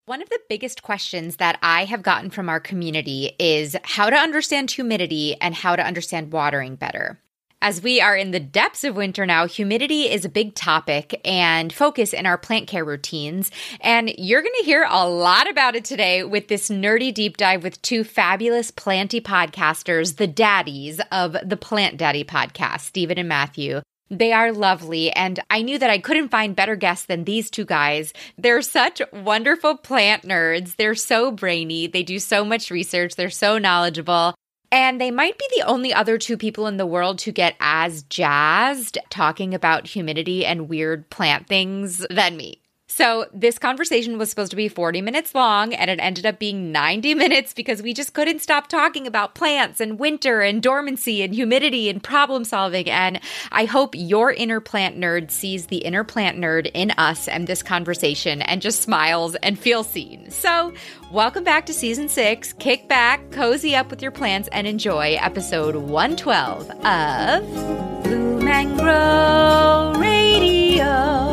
One of the biggest questions that I have gotten from our community is how to understand humidity and how to understand watering better. As we are in the depths of winter now, humidity is a big topic and focus in our plant care routines. And you're going to hear a lot about it today with this nerdy deep dive with two fabulous planty podcasters, the daddies of the Plant Daddy podcast, Stephen and Matthew. They are lovely, and I knew that I couldn't find better guests than these two guys. They're such wonderful plant nerds. They're so brainy. They do so much research. They're so knowledgeable. And they might be the only other two people in the world who get as jazzed talking about humidity and weird plant things than me. So this conversation was supposed to be 40 minutes long, and it ended up being 90 minutes because we just couldn't stop talking about plants and winter and dormancy and humidity and problem solving. And I hope your inner plant nerd sees the inner plant nerd in us and this conversation and just smiles and feels seen. So welcome back to Season 6. Kick back, cozy up with your plants, and enjoy episode 112 of Bloom and Grow Radio.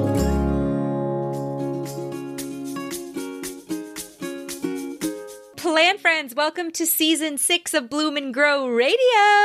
Plant friends, welcome to Season 6 of Bloom and Grow Radio.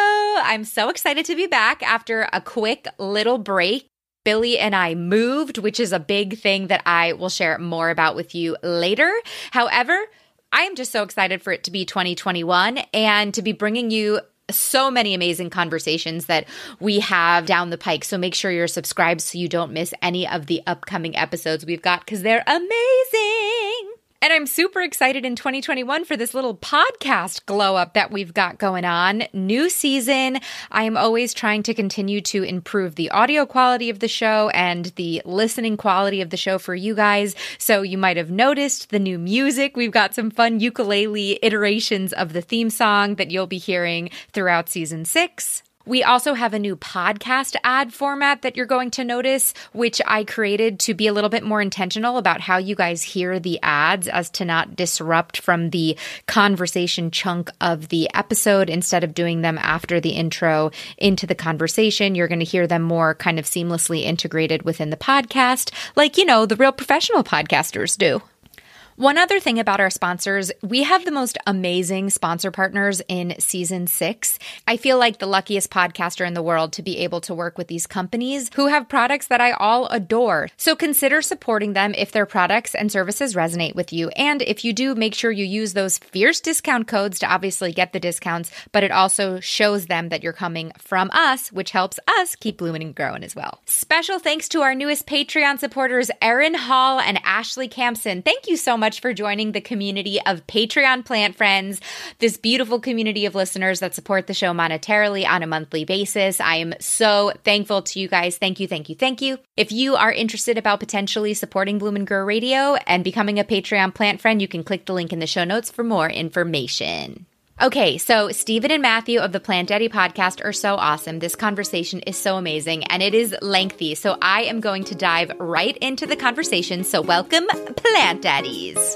I'm so excited to be back after a quick little break. Billy and I moved, which is a big thing that I will share more about with you later. However, I am just so excited for it to be 2021 and to be bringing you so many amazing conversations that we have down the pike. So make sure you're subscribed so you don't miss any of the upcoming episodes we've got because they're amazing. And I'm super excited in 2021 for this little podcast glow up that we've got going on. New season. I am always trying to continue to improve the audio quality of the show and the listening quality of the show for you guys. So you might have noticed the new music. We've got some fun ukulele iterations of the theme song that you'll be hearing throughout Season 6. We also have a new podcast ad format that you're going to notice, which I created to be a little bit more intentional about how you guys hear the ads as to not disrupt from the conversation chunk of the episode. Instead of doing them after the intro into the conversation, you're going to hear them more kind of seamlessly integrated within the podcast, like, you know, the real professional podcasters do. One other thing about our sponsors, we have the most amazing sponsor partners in Season 6. I feel like the luckiest podcaster in the world to be able to work with these companies who have products that I all adore. So consider supporting them if their products and services resonate with you. And if you do, make sure you use those fierce discount codes to obviously get the discounts, but it also shows them that you're coming from us, which helps us keep blooming and growing as well. Special thanks to our newest Patreon supporters, Erin Hall and Ashley Campson. Thank you so much for joining the community of Patreon plant friends, this beautiful community of listeners that support the show monetarily on a monthly basis. I am so thankful to you guys. Thank you, thank you, thank you. If you are interested about potentially supporting Bloom and Grow Radio and becoming a Patreon plant friend, you can click the link in the show notes for more information. Okay, so Stephen and Matthew of the Plant Daddy podcast are so awesome. This conversation is so amazing, and it is lengthy, so I am going to dive right into the conversation. So welcome, Plant Daddies.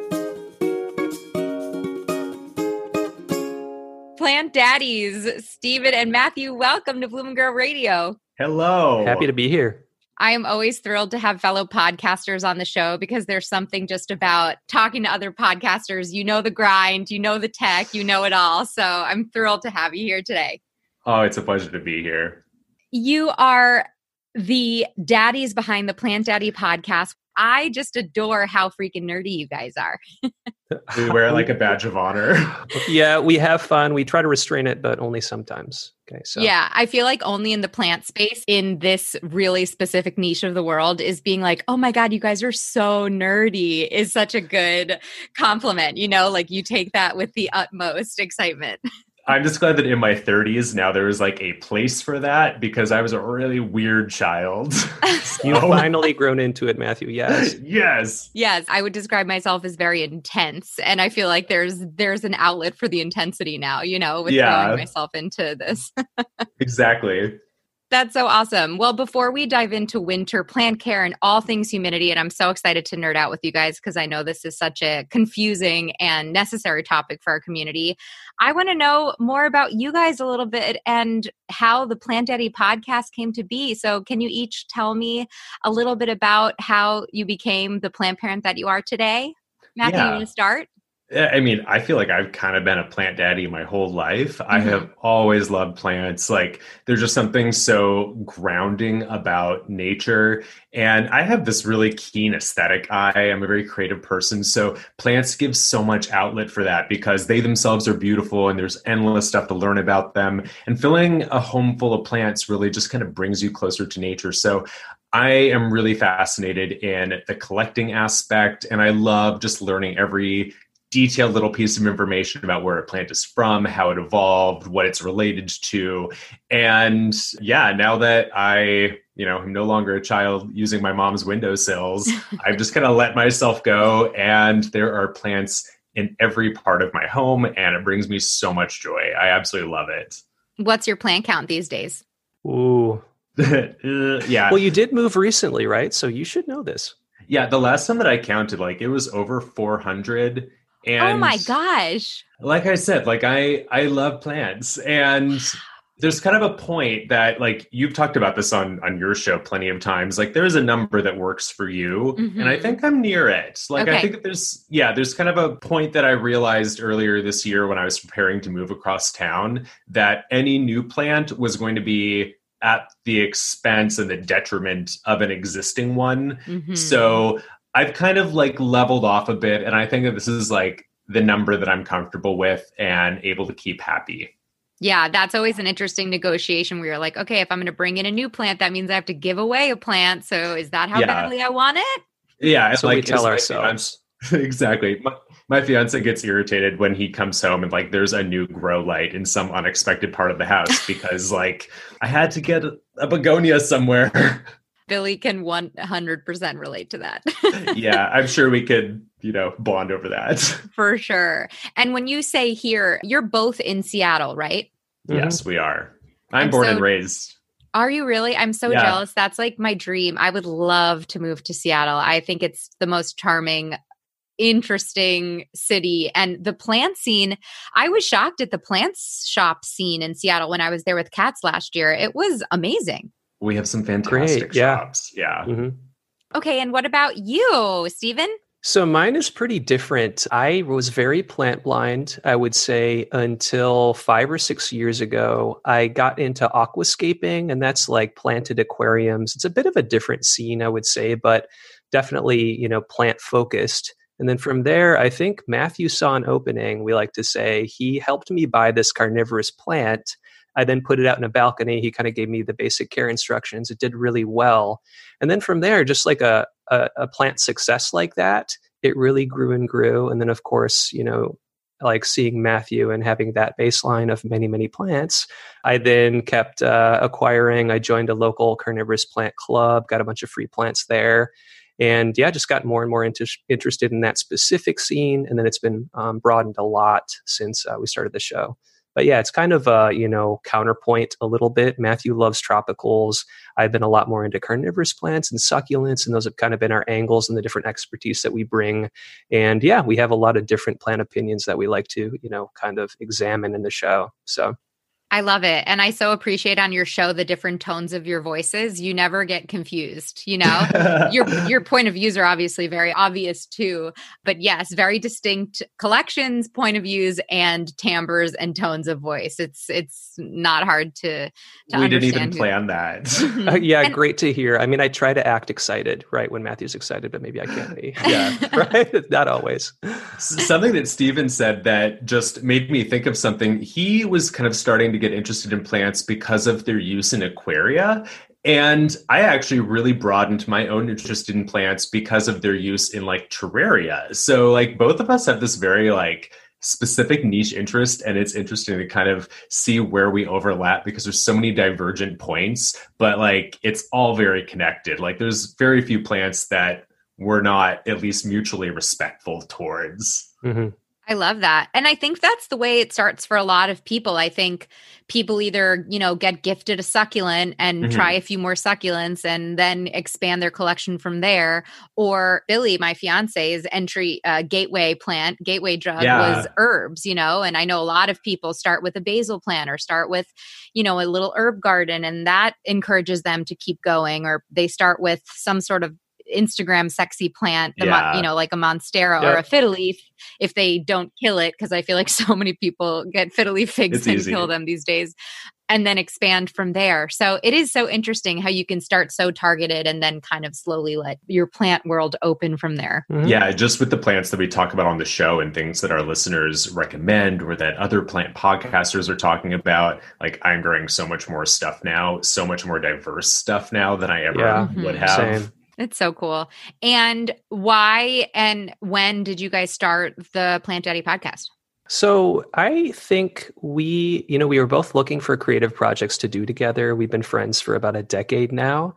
Plant Daddies, Stephen and Matthew, welcome to Bloom and Grow Radio. Hello. Happy to be here. I am always thrilled to have fellow podcasters on the show because there's something just about talking to other podcasters. You know the grind, you know the tech, you know it all. So I'm thrilled to have you here today. Oh, it's a pleasure to be here. You are the daddies behind the Plant Daddy podcast. I just adore how freaking nerdy you guys are. We wear like a badge of honor. Yeah, we have fun. We try to restrain it, but only sometimes. Okay, so yeah, I feel like only in the plant space, in this really specific niche of the world, is being like, oh my God, you guys are so nerdy is such a good compliment. You know, like you take that with the utmost excitement. I'm just glad that in my 30s now there was like a place for that because I was a really weird child. You've finally grown into it, Matthew. Yes. Yes. Yes. I would describe myself as very intense. And I feel like there's an outlet for the intensity now, you know, with throwing myself into this. Exactly. That's so awesome. Well, before we dive into winter plant care and all things humidity, and I'm so excited to nerd out with you guys because I know this is such a confusing and necessary topic for our community, I want to know more about you guys a little bit and how the Plant Daddy podcast came to be. So can you each tell me a little bit about how you became the plant parent that you are today? Matthew, you Yeah. want to start? I mean, I feel like I've kind of been a plant daddy my whole life. I have always loved plants. Like, there's just something so grounding about nature. And I have this really keen aesthetic eye. I'm a very creative person. So, plants give so much outlet for that because they themselves are beautiful and there's endless stuff to learn about them. And filling a home full of plants really just kind of brings you closer to nature. So, I am really fascinated in the collecting aspect, and I love just learning every detailed little piece of information about where a plant is from, how it evolved, what it's related to. And yeah, now that I, am no longer a child using my mom's windowsills, I've just kind of let myself go. And there are plants in every part of my home, and it brings me so much joy. I absolutely love it. What's your plant count these days? Ooh. Yeah. Well, you did move recently, right? So you should know this. Yeah, the last time that I counted, it was over 400. And oh my gosh. Like I said, I love plants. And there's kind of a point that you've talked about this on your show plenty of times. There's a number that works for you. And I think I'm near it. Okay. I think that there's kind of a point that I realized earlier this year when I was preparing to move across town that any new plant was going to be at the expense and the detriment of an existing one. So I've kind of leveled off a bit. And I think that this is the number that I'm comfortable with and able to keep happy. Yeah, that's always an interesting negotiation where you're like, okay, if I'm going to bring in a new plant, that means I have to give away a plant. So is that how badly I want it? Yeah. So we tell ourselves. Exactly. My fiance gets irritated when he comes home and there's a new grow light in some unexpected part of the house because I had to get a begonia somewhere. Billy can 100% relate to that. Yeah, I'm sure we could, bond over that. For sure. And when you say here, you're both in Seattle, right? Yes, we are. I'm born and raised. Are you really? I'm so jealous. That's my dream. I would love to move to Seattle. I think it's the most charming, interesting city. And the plant scene, I was shocked at the plant shop scene in Seattle when I was there with cats last year. It was amazing. We have some fantastic shops. Yeah. Okay. And what about you, Stephen? So mine is pretty different. I was very plant blind, I would say, until 5 or 6 years ago. I got into aquascaping, and that's planted aquariums. It's a bit of a different scene, I would say, but definitely, plant focused. And then from there, I think Matthew saw an opening, we like to say. He helped me buy this carnivorous plant. I then put it out in a balcony. He kind of gave me the basic care instructions. It did really well. And then from there, just a plant success like that, it really grew and grew. And then, of course, seeing Matthew and having that baseline of many, many plants, I then kept acquiring. I joined a local carnivorous plant club, got a bunch of free plants there. And just got more and more interested in that specific scene. And then it's been broadened a lot since we started the show. But yeah, it's kind of a, counterpoint a little bit. Matthew loves tropicals. I've been a lot more into carnivorous plants and succulents, and those have kind of been our angles and the different expertise that we bring. And yeah, we have a lot of different plant opinions that we like to, kind of examine in the show. So I love it. And I so appreciate on your show the different tones of your voices. You never get confused, Your point of views are obviously very obvious too. But yes, very distinct collections, point of views, and timbres and tones of voice. It's not hard to we understand. Didn't even plan that. And great to hear. I mean, I try to act excited, right? When Matthew's excited, but maybe I can't be. Yeah. Right? Not always. Something that Stephen said that just made me think of something. He was kind of starting to get interested in plants because of their use in aquaria. And I actually really broadened my own interest in plants because of their use in terraria. So both of us have this very specific niche interest, and it's interesting to kind of see where we overlap because there's so many divergent points, but it's all very connected. There's very few plants that we're not at least mutually respectful towards. Mm-hmm. I love that. And I think that's the way it starts for a lot of people. I think people either, get gifted a succulent and try a few more succulents and then expand their collection from there. Or Billy, my fiance's gateway drug was herbs, and I know a lot of people start with a basil plant or start with, a little herb garden, and that encourages them to keep going, or they start with some sort of Instagram sexy plant, like a monstera Yep. or a fiddle leaf, if they don't kill it, because I feel like so many people get fiddle leaf figs and kill them these days, and then expand from there. So it is so interesting how you can start so targeted and then kind of slowly let your plant world open from there. Mm-hmm. Yeah, just with the plants that we talk about on the show and things that our listeners recommend or that other plant podcasters are talking about, like I'm growing so much more stuff now, so much more diverse stuff now than I ever would have. Same. It's so cool. And why and when did you guys start the Plant Daddy podcast? So I think we were both looking for creative projects to do together. We've been friends for about a decade now.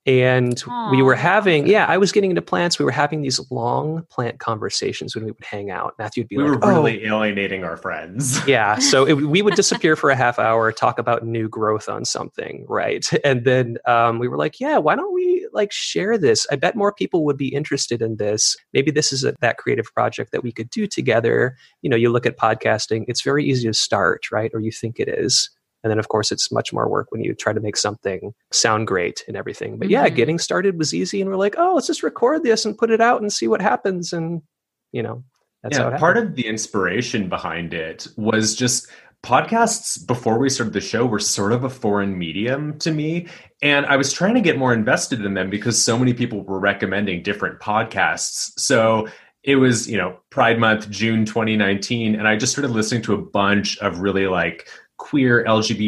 And we were having, I was getting into plants. We were having these long plant conversations when we would hang out. Matthew would be we like, were really alienating our friends. Yeah. So we would disappear for a half hour, talk about new growth on something. Right. And then we were like, why don't we like share this? I bet more people would be interested in this. Maybe this is that creative project that we could do together. You look at podcasting, it's very easy to start, right? Or you think it is. And then, of course, it's much more work when you try to make something sound great and everything. But getting started was easy. And we're like, let's just record this and put it out and see what happens. And, that's how it happened. Part of the inspiration behind it was just podcasts before we started the show were sort of a foreign medium to me. And I was trying to get more invested in them because so many people were recommending different podcasts. So it was, Pride Month, June 2019. And I just started listening to a bunch of really like queer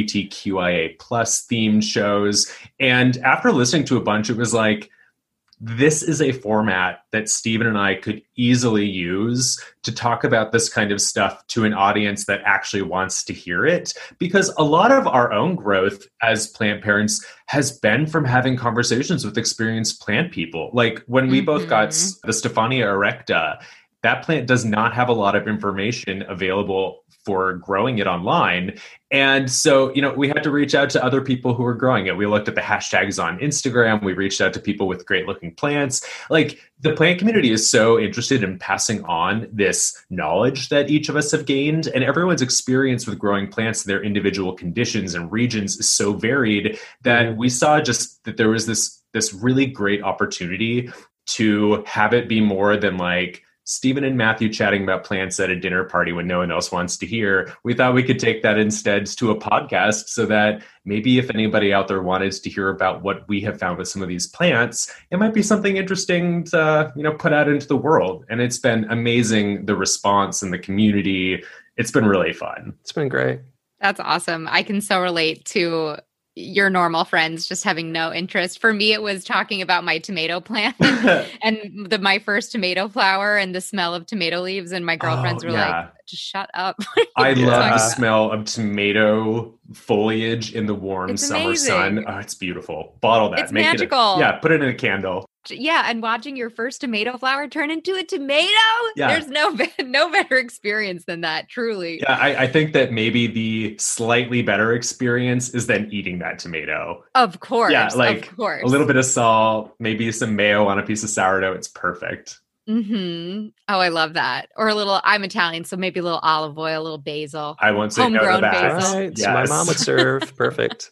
LGBTQIA plus themed shows. And after listening to a bunch, it was like, this is a format that Stephen and I could easily use to talk about this kind of stuff to an audience that actually wants to hear it. Because a lot of our own growth as plant parents has been from having conversations with experienced plant people. Like when we both got the Stephania erecta, that plant does not have a lot of information available for growing it online. And so, we had to reach out to other people who were growing it. We looked at the hashtags on Instagram. We reached out to people with great looking plants. Like the plant community is so interested in passing on this knowledge that each of us have gained, and everyone's experience with growing plants in their individual conditions and regions is so varied that we saw just that there was this really great opportunity to have it be more than like Stephen and Matthew chatting about plants at a dinner party when no one else wants to hear. We thought we could take that instead to a podcast so that maybe if anybody out there wanted to hear about what we have found with some of these plants, it might be something interesting to, put out into the world. And it's been amazing, the response and the community. It's been really fun. It's been great. That's awesome. I can so relate to your normal friends just having no interest. For me, it was talking about my tomato plant and my first tomato flower and the smell of tomato leaves. And my girlfriends were like, just shut up. I love the smell of tomato foliage in the warm summer amazing. Sun. Oh, it's beautiful. Bottle that. It's magical. Put it in a candle. Yeah, and watching your first tomato flower turn into a tomato, there's no better experience than that, truly. Yeah, I think that maybe the slightly better experience is then eating that tomato. Of course. Yeah, like of course. A little bit of salt, maybe some mayo on a piece of sourdough. It's perfect. Mm-hmm. Oh, I love that. Or I'm Italian, so maybe a little olive oil, a little basil. I won't say no to that. Basil. Right, yes. So my mom would serve. Perfect.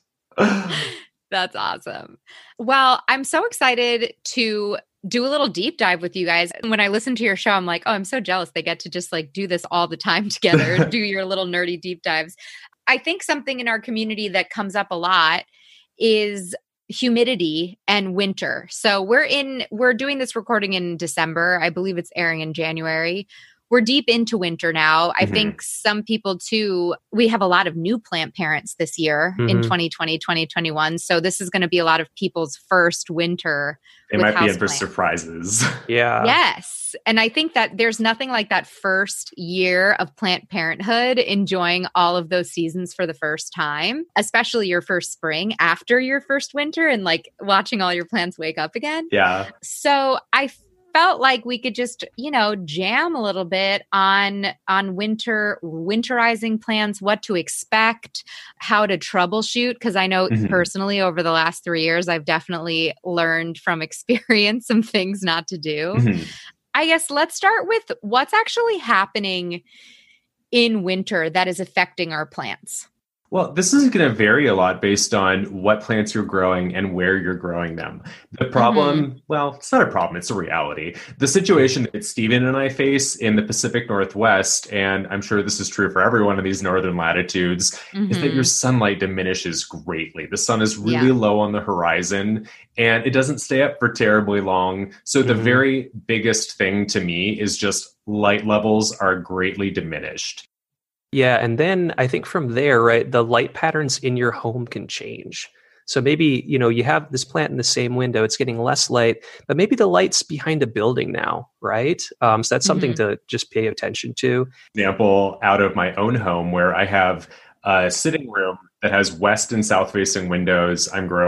That's awesome. Well, I'm so excited to do a little deep dive with you guys. When I listen to your show, I'm like, I'm so jealous. They get to just like do this all the time together, do your little nerdy deep dives. I think something in our community that comes up a lot is humidity and winter. So we're doing this recording in December. I believe it's airing in January. We're deep into winter now. I think some people too, we have a lot of new plant parents this year in 2020, 2021. So this is going to be a lot of people's first winter. They might be in for surprises. Yeah. Yes. And I think that there's nothing like that first year of plant parenthood, enjoying all of those seasons for the first time, especially your first spring after your first winter and like watching all your plants wake up again. Yeah. So I felt like we could just, jam a little bit on winterizing plans, what to expect, how to troubleshoot. Because I know personally over the last 3 years, I've definitely learned from experience some things not to do. I guess let's start with what's actually happening in winter that is affecting our plants. Well, this is going to vary a lot based on what plants you're growing and where you're growing them. The Mm-hmm. problem, well, it's not a problem, it's a reality. The situation that Stephen and I face in the Pacific Northwest, and I'm sure this is true for everyone in these northern latitudes, is that your Mm-hmm. sunlight diminishes greatly. The sun is really Yeah. low on the horizon and it doesn't stay up for terribly long. So the Hmm. very biggest thing to me is just light levels are greatly diminished. Yeah, and then I think from there, right, the light patterns in your home can change. So maybe, you have this plant in the same window, it's getting less light, but maybe the light's behind a building now, right? So that's something Mm-hmm. to just pay attention to. Example out of my own home where I have a sitting room that has west and south facing windows.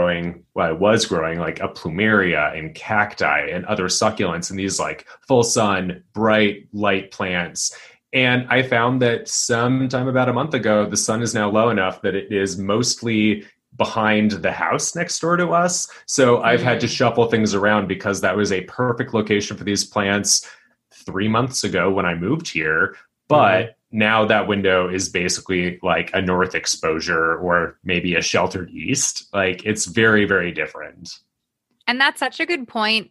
I was growing like a plumeria and cacti and other succulents and these like full sun, bright light plants. And I found that sometime about a month ago, the sun is now low enough that it is mostly behind the house next door to us. So I've had to Mm. shuffle things around because that was a perfect location for these plants 3 months ago when I moved here. Hmm. But now that window is basically like a north exposure or maybe a sheltered east. Like it's very, very different. And that's such a good point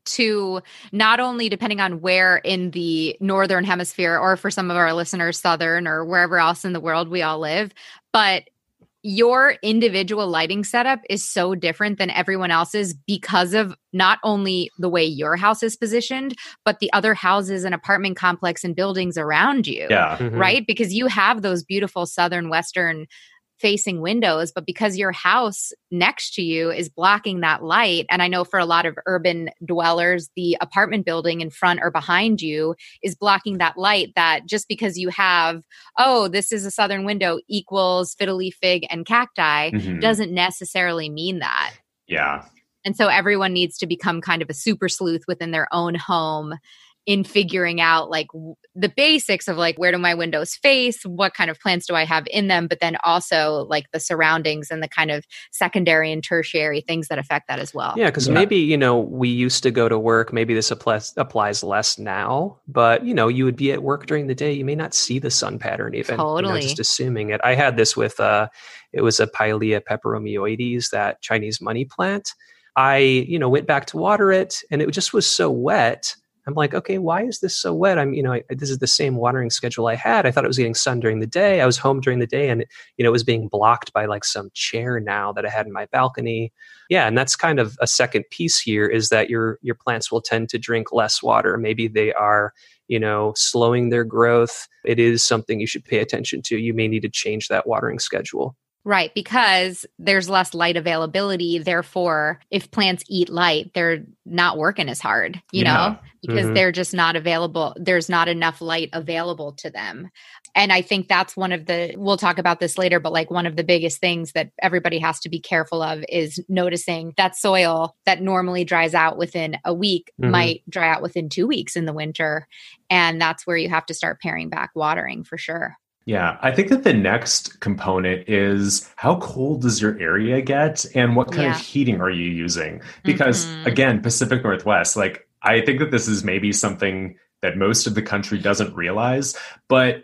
to not only depending on where in the northern hemisphere or for some of our listeners southern or wherever else in the world we all live, but your individual lighting setup is so different than everyone else's because of not only the way your house is positioned, but the other houses and apartment complex and buildings around you, Yeah. Hmm. right? Because you have those beautiful southern western facing windows, but because your house next to you is blocking that light, and I know for a lot of urban dwellers, the apartment building in front or behind you is blocking that light, that just because you have, oh, this is a southern window equals fiddle leaf fig and cacti Hmm. doesn't necessarily mean that. Yeah. And so everyone needs to become kind of a super sleuth within their own home in figuring out like the basics of like, where do my windows face? What kind of plants do I have in them? But then also like the surroundings and the kind of secondary and tertiary things that affect that as well. Yeah, because Yeah. maybe, we used to go to work. Maybe this applies less now, but, you would be at work during the day. You may not see the sun pattern even, just Totally. assuming it. I had this with, it was a Pilea peperomioides, that Chinese money plant. I, went back to water it and it just was so wet. I'm like, okay, why is this so wet? This is the same watering schedule I had. I thought it was getting sun during the day. I was home during the day and, it was being blocked by like some chair now that I had in my balcony. Yeah, and that's kind of a second piece here, is that your plants will tend to drink less water. Maybe they are, slowing their growth. It is something you should pay attention to. You may need to change that watering schedule. Right, because there's less light availability. Therefore, if plants eat light, they're not working as hard, Yeah. because Hmm. they're just not available. There's not enough light available to them. And I think that's we'll talk about this later, but like one of the biggest things that everybody has to be careful of is noticing that soil that normally dries out within a week Hmm. might dry out within 2 weeks in the winter. And that's where you have to start paring back watering for sure. Yeah, I think that the next component is how cold does your area get and what kind of Yeah. heating are you using? Because Hmm. again, Pacific Northwest, like I think that this is maybe something that most of the country doesn't realize, but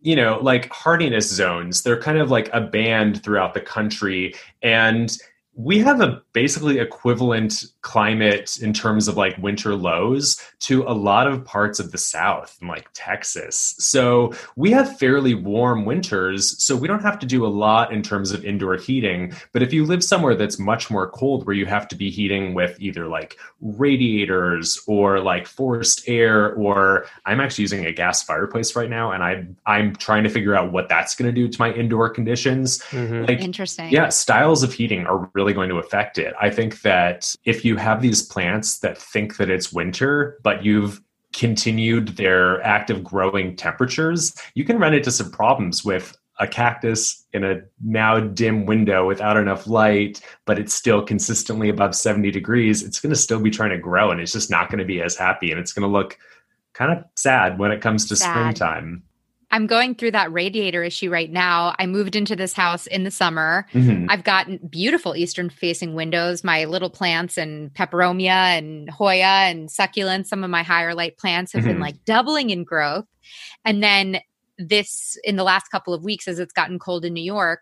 like hardiness zones, they're kind of like a band throughout the country and we have a basically equivalent climate in terms of like winter lows to a lot of parts of the South and like Texas. So we have fairly warm winters, so we don't have to do a lot in terms of indoor heating. But if you live somewhere that's much more cold, where you have to be heating with either like radiators or like forced air, or I'm actually using a gas fireplace right now, and I'm trying to figure out what that's going to do to my indoor conditions. Hmm. Like, Interesting. yeah, styles of heating are really going to affect it. I think that if you have these plants that think that it's winter, but you've continued their active growing temperatures, you can run into some problems with a cactus in a now dim window without enough light, but it's still consistently above 70 degrees. It's going to still be trying to grow and it's just not going to be as happy. And it's going to look kind of sad when it comes to Sad. springtime. I'm going through that radiator issue right now. I moved into this house in the summer. Mhm. I've got beautiful eastern facing windows. My little plants and peperomia and Hoya and succulents, some of my higher light plants have been Mhm. like doubling in growth. And then in the last couple of weeks, as it's gotten cold in New York,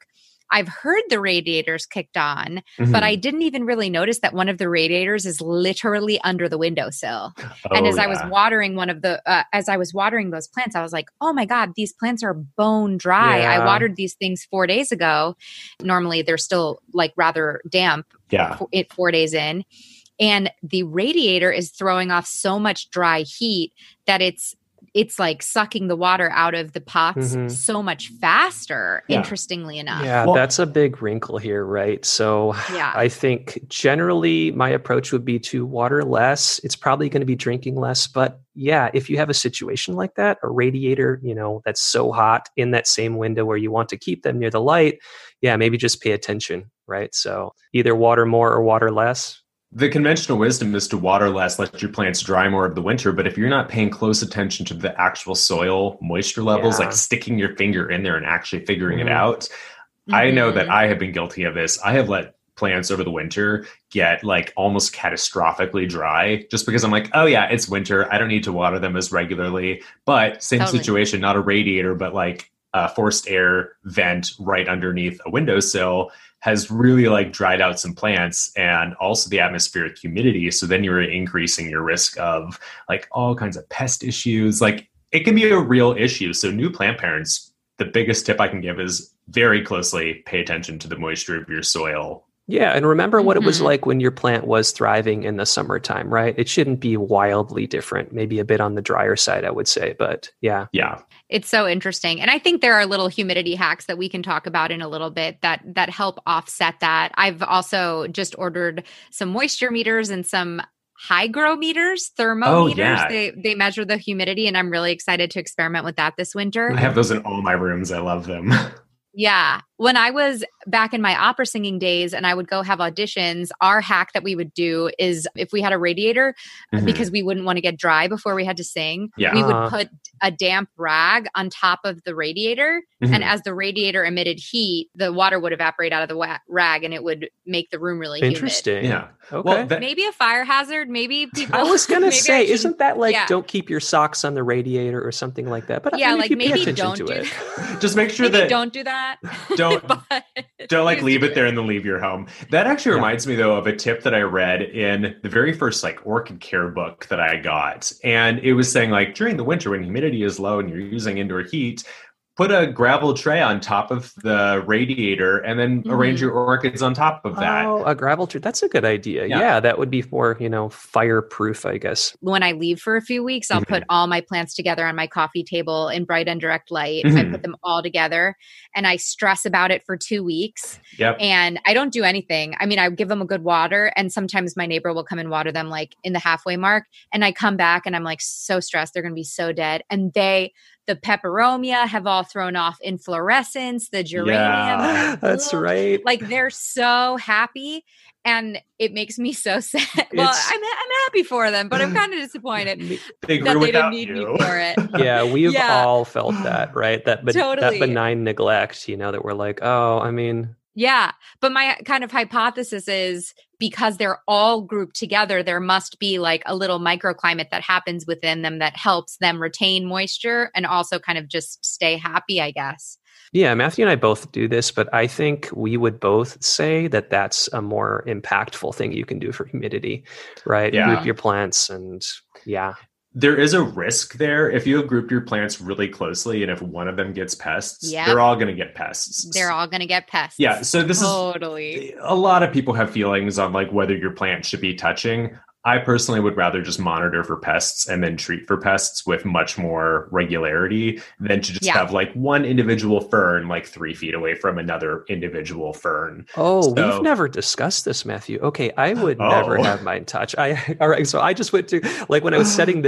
I've heard the radiators kicked on, Mhm. but I didn't even really notice that one of the radiators is literally under the windowsill. And Oh, as I was yeah. watering as I was watering those plants, I was like, oh my God, these plants are bone dry. I Yeah. watered these things 4 days ago. Normally they're still like rather damp Yeah. 4 days in. And the radiator is throwing off so much dry heat that it's like sucking the water out of the pots Mhm. so much faster, Yeah. interestingly enough. Yeah, Well- that's a big wrinkle here, right? So Yeah. I think generally my approach would be to water less. It's probably going to be drinking less, but yeah, if you have a situation like that, a radiator, that's so hot in that same window where you want to keep them near the light, yeah, maybe just pay attention, right? So either water more or water less. The conventional wisdom is to water less, let your plants dry more of the winter. But if you're not paying close attention to the actual soil moisture levels, Yeah. like sticking your finger in there and actually figuring it Mhm. out, I know Mhm. that I have been guilty of this. I have let plants over the winter get like almost catastrophically dry just because I'm like, oh yeah, it's winter. I don't need to water them as regularly. But same Totally. situation, not a radiator, but like a forced air vent right underneath a windowsill has really like dried out some plants, and also the atmospheric humidity. So then you're increasing your risk of like all kinds of pest issues. Like it can be a real issue. So new plant parents, the biggest tip I can give is very closely pay attention to the moisture of your soil. Yeah, and remember what it was Mhm. like when your plant was thriving in the summertime, right? It shouldn't be wildly different, maybe a bit on the drier side, I would say, but yeah. Yeah. It's so interesting. And I think there are little humidity hacks that we can talk about in a little bit that help offset that. I've also just ordered some moisture meters and some hygrometers, thermometers. yeah. They measure the humidity, and I'm really excited to experiment with that this winter. I have those in all my rooms. I love them. Yeah. When I was back in my opera singing days and I would go have auditions, our hack that we would do is if we had a radiator, Mhm. because we wouldn't want to get dry before we had to sing, Yeah. we would put a damp rag on top of the radiator. Mhm. And as the radiator emitted heat, the water would evaporate out of the rag and it would make the room really humid. Interesting. Yeah. Okay. Well, that, Maybe a fire hazard. Maybe people. I was going to maybe I say, shouldn't- isn't that like yeah. don't keep your socks on the radiator or something like that? But Yeah, I mean, like if you pay maybe attention don't to do it. that. just make sure Maybe that don't do that. don't But don't like used leave to it do there and then leave your home. That actually Yeah. reminds me though of a tip that I read in the very first like orchid care book that I got. And it was saying like during the winter when humidity is low and you're using indoor heat, put a gravel tray on top of the radiator and then arrange Mhm. your orchids on top of that. Oh, a gravel tree. That's a good idea. Yeah. Yeah, that would be more, fireproof, I guess. When I leave for a few weeks, I'll put all my plants together on my coffee table in bright and direct light. I Mhm. put them all together and I stress about it for 2 weeks. Yep. And I don't do anything. I mean, I give them a good water, and sometimes my neighbor will come and water them like in the halfway mark. And I come back and I'm like so stressed. They're going to be so dead. And the peperomia have all thrown off inflorescence, the geranium. Yeah. have That's bloomed. right. Like they're so happy. And it makes me so sad. Well, It's- I'm happy for them, but I'm kind of disappointed They that grew they without didn't need you. me for it. Yeah, we've Yeah. all felt that, right? That Totally. benign neglect, that we're like, oh, I mean, Yeah. But my kind of hypothesis is because they're all grouped together, there must be like a little microclimate that happens within them that helps them retain moisture and also kind of just stay happy, I guess. yeah, Matthew and I both do this, but I think we would both say that that's a more impactful thing you can do for humidity, right? Yeah. Group your plants and yeah. There is a risk there. If you have grouped your plants really closely and if one of them gets pests, Yep. they're all going to get pests. They're all going to get pests. Yeah. So this Totally. is a lot of people have feelings on like whether your plant should be touching. I personally would rather just monitor for pests and then treat for pests with much more regularity than to just Yeah. have like one individual fern like 3 feet away from another individual fern. Oh, So- we've never discussed this, Matthew. Okay, I would Oh. never have mine touch. All right. So I just went to like when I was setting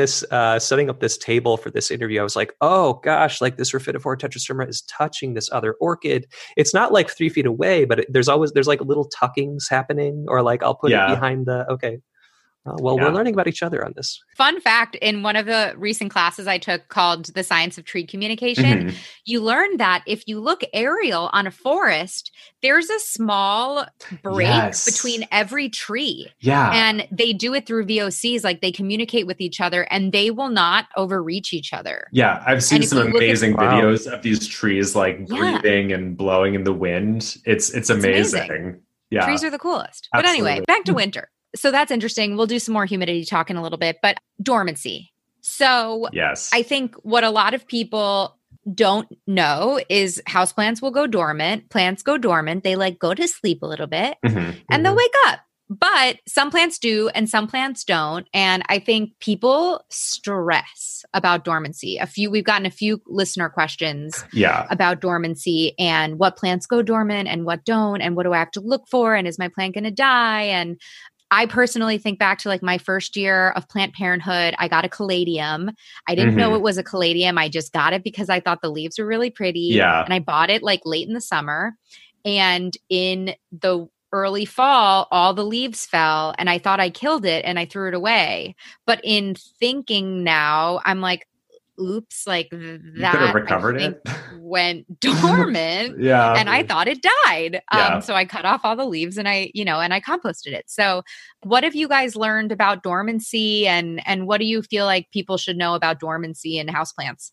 up this table for this interview, I was like, oh gosh, like this Rhaphidophora tetrasperma is touching this other orchid. It's not like 3 feet away, but there's like little tuckings happening, or like I'll put Yeah. it behind the. Okay. Well, we're learning about each other on this. Fun fact, in one of the recent classes I took called The Science of Tree Communication, you learn that if you look aerial on a forest, there's a small break between every tree. Yeah. And they do it through VOCs, like they communicate with each other and they will not overreach each other. Yeah, I've seen some amazing videos of these trees like breathing and blowing in the wind. It's amazing. Yeah. Trees are the coolest. Absolutely. But anyway, back to winter. So that's interesting. We'll do some more humidity talk in a little bit, but dormancy. So I think what a lot of people don't know is houseplants will go dormant. Plants go dormant. They like go to sleep a little bit and they'll wake up. But some plants do and some plants don't. And I think people stress about dormancy. We've gotten a few listener questions about dormancy and what plants go dormant and what don't, and what do I have to look for? And is my plant going to die? And I personally think back to like my first year of Planned Parenthood. I got a caladium. I didn't know it was a caladium. I just got it because I thought the leaves were really pretty. Yeah. And I bought it like late in the summer. And in the early fall, all the leaves fell and I thought I killed it and I threw it away. But in thinking now, I'm like, oops, like that could have recovered it. Went dormant. And I thought it died. So I cut off all the leaves and I composted it. So what have you guys learned about dormancy and what do you feel like people should know about dormancy in houseplants?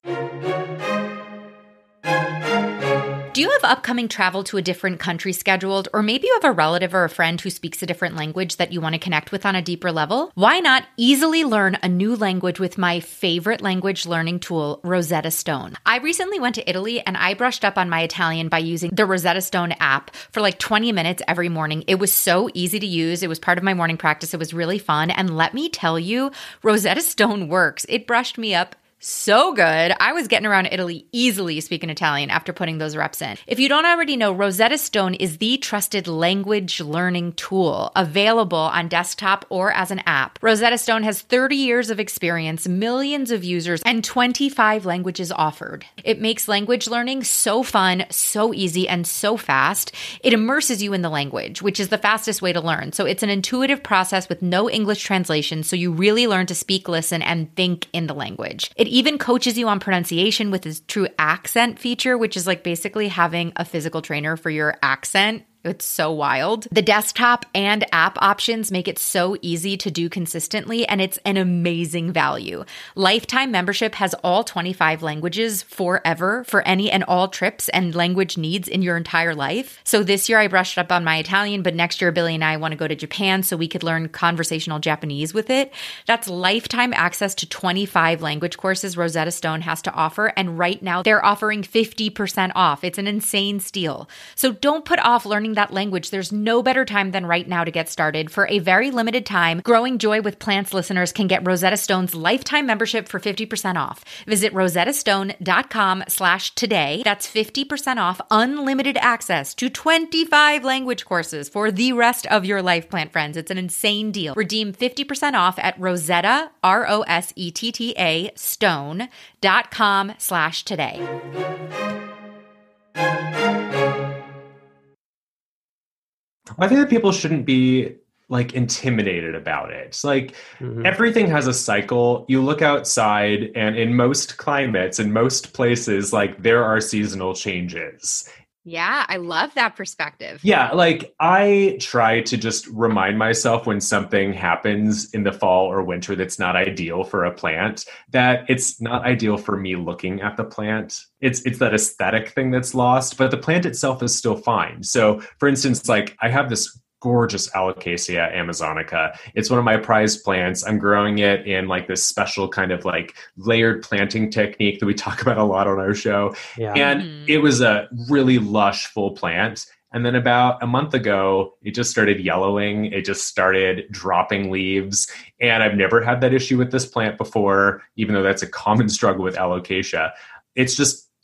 Do you have upcoming travel to a different country scheduled? Or maybe you have a relative or a friend who speaks a different language that you want to connect with on a deeper level? Why not easily learn a new language with my favorite language learning tool, Rosetta Stone? I recently went to Italy and I brushed up on my Italian by using the Rosetta Stone app for like 20 minutes every morning. It was so easy to use. It was part of my morning practice. It was really fun. And let me tell you, Rosetta Stone works. It brushed me up so good. I was getting around Italy easily speaking Italian after putting those reps in. If you don't already know, Rosetta Stone is the trusted language learning tool available on desktop or as an app. Rosetta Stone has 30 years of experience, millions of users, and 25 languages offered. It makes language learning so fun, so easy, and so fast. It immerses you in the language, which is the fastest way to learn. So it's an intuitive process with no English translation, so you really learn to speak, listen, and think in the language. It even coaches you on pronunciation with its true accent feature, which is like basically having a physical trainer for your accent. It's so wild. The desktop and app options make it so easy to do consistently, and it's an amazing value. Lifetime membership has all 25 languages forever for any and all trips and language needs in your entire life. So this year I brushed up on my Italian, but next year Billy and I want to go to Japan so we could learn conversational Japanese with it. That's lifetime access to 25 language courses Rosetta Stone has to offer, and right now they're offering 50% off. It's an insane steal. So don't put off learning that language. There's no better time than right now to get started. For a very limited time, Growing Joy with Plants listeners can get Rosetta Stone's lifetime membership for 50% off. Visit rosettastone.com/today. That's 50% off unlimited access to 25 language courses for the rest of your life, plant friends. It's an insane deal. Redeem 50% off at Rosetta, ROSETTA, stone.com/today. I think that people shouldn't be like intimidated about it. It's like everything has a cycle. You look outside and in most climates, in most places, like there are seasonal changes. Yeah, I love that perspective. Yeah, like I try to just remind myself when something happens in the fall or winter that's not ideal for a plant, that it's not ideal for me looking at the plant. It's that aesthetic thing that's lost, but the plant itself is still fine. So for instance, like I have this gorgeous Alocasia amazonica. It's one of my prized plants. I'm growing it in like this special kind of like layered planting technique that we talk about a lot on our show. Yeah. And it was a really lush, full plant. And then about a month ago, it just started yellowing. It just started dropping leaves. And I've never had that issue with this plant before, even though that's a common struggle with Alocasia. It's just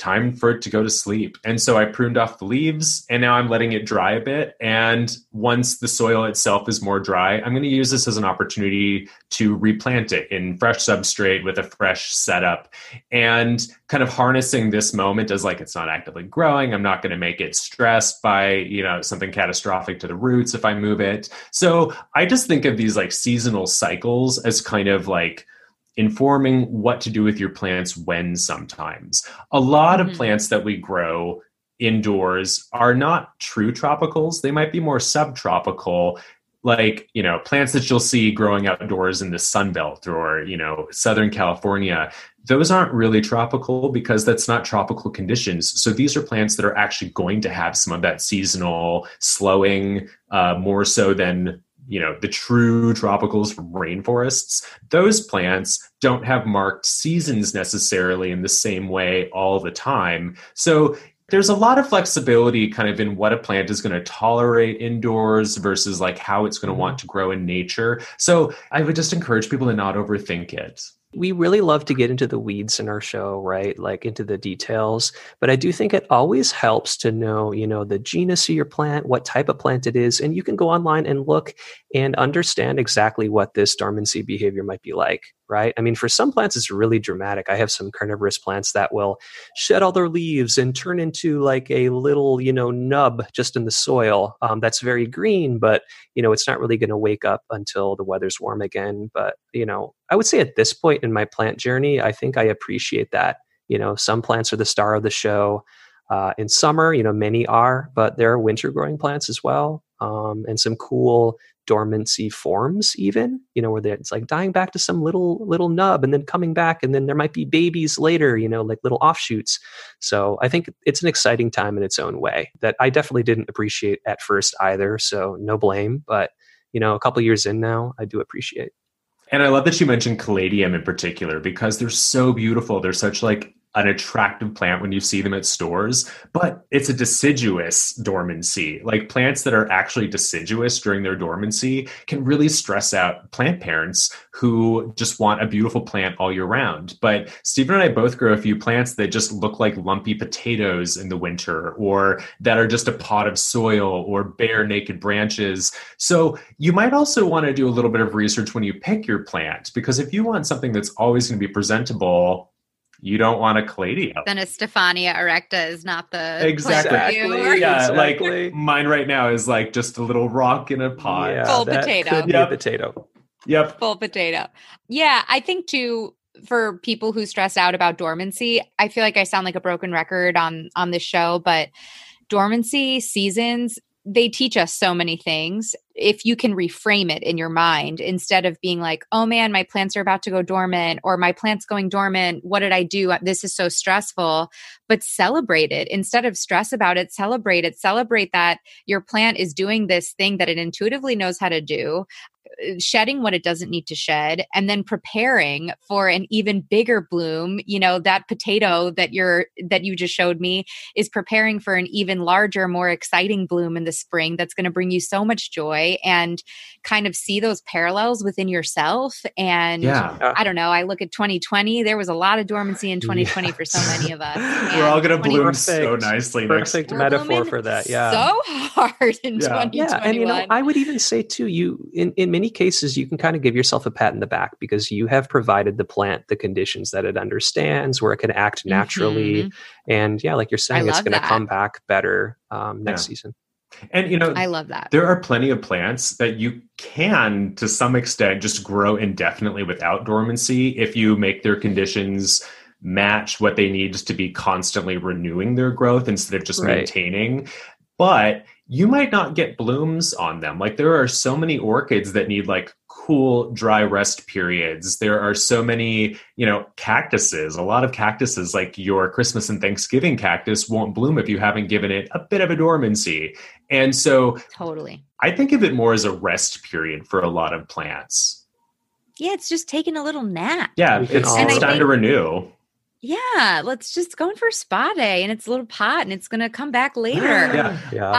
time for it to go to sleep. And so I pruned off the leaves, and now I'm letting it dry a bit. And once the soil itself is more dry, I'm going to use this as an opportunity to replant it in fresh substrate with a fresh setup, and kind of harnessing this moment as like, it's not actively growing. I'm not going to make it stressed by, something catastrophic to the roots if I move it. So I just think of these like seasonal cycles as kind of like informing what to do with your plants when. Sometimes a lot of plants that we grow indoors are not true tropicals. They might be more subtropical, like, plants that you'll see growing outdoors in the Sun Belt or, Southern California. Those aren't really tropical because that's not tropical conditions. So these are plants that are actually going to have some of that seasonal slowing, more so than the true tropicals from rainforests. Those plants don't have marked seasons necessarily in the same way all the time. So there's a lot of flexibility kind of in what a plant is going to tolerate indoors versus like how it's going to want to grow in nature. So I would just encourage people to not overthink it. We really love to get into the weeds in our show, right? Like into the details. But I do think it always helps to know, the genus of your plant, what type of plant it is. And you can go online and look and understand exactly what this dormancy behavior might be like, right? I mean, for some plants, it's really dramatic. I have some carnivorous plants that will shed all their leaves and turn into like a little, nub just in the soil. That's very green, but, it's not really going to wake up until the weather's warm again. But, I would say at this point in my plant journey, I think I appreciate that. Some plants are the star of the show. In summer, many are, but there are winter growing plants as well. And some cool dormancy forms even, where it's like dying back to some little nub and then coming back, and then there might be babies later, like little offshoots. So I think it's an exciting time in its own way that I definitely didn't appreciate at first either. So no blame, but a couple of years in now, I do appreciate. And I love that you mentioned caladium in particular, because they're so beautiful. They're such like an attractive plant when you see them at stores, but it's a deciduous dormancy. Like plants that are actually deciduous during their dormancy can really stress out plant parents who just want a beautiful plant all year round. But Stephen and I both grow a few plants that just look like lumpy potatoes in the winter, or that are just a pot of soil or bare naked branches. So you might also want to do a little bit of research when you pick your plant, because if you want something that's always going to be presentable, you don't want a caladium. Then a Stefania erecta is not the exactly. Yeah, like mine right now is like just a little rock in a pot. Yeah, full potato. Could be a potato. Yep. Full potato. Yeah, I think too, for people who stress out about dormancy, I feel like I sound like a broken record on this show, but dormancy seasons, they teach us so many things. If you can reframe it in your mind, instead of being like, oh man, my plants are about to go dormant, or my plant's going dormant, what did I do? This is so stressful. But celebrate it. Instead of stress about it, celebrate it. Celebrate that your plant is doing this thing that it intuitively knows how to do, shedding what it doesn't need to shed, and then preparing for an even bigger bloom. That potato that you just showed me is preparing for an even larger, more exciting bloom in the spring that's going to bring you so much joy, and kind of see those parallels within yourself. And I don't know, I look at 2020, there was a lot of dormancy in 2020 for so many of us. We're all going to bloom so nicely. Perfect metaphor for that. Yeah. So hard in 2021. Yeah. And I would even say too, in many cases, you can kind of give yourself a pat in the back, because you have provided the plant the conditions that it understands, where it can act naturally. And like you're saying, it's going to come back better next season. And, I love that. There are plenty of plants that you can, to some extent, just grow indefinitely without dormancy if you make their conditions match what they need to be constantly renewing their growth instead of just maintaining. But you might not get blooms on them. Like there are so many orchids that need like cool, dry rest periods. There are so many, cactuses, a lot of cactuses, like your Christmas and Thanksgiving cactus won't bloom if you haven't given it a bit of a dormancy. And so totally, I think of it more as a rest period for a lot of plants. Yeah, it's just taking a little nap. Yeah, it's time to renew. Yeah, let's just go in for a spa day, and it's a little pot, and it's going to come back later.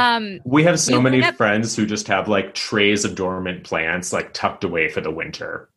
We have so many friends who just have like trays of dormant plants like tucked away for the winter.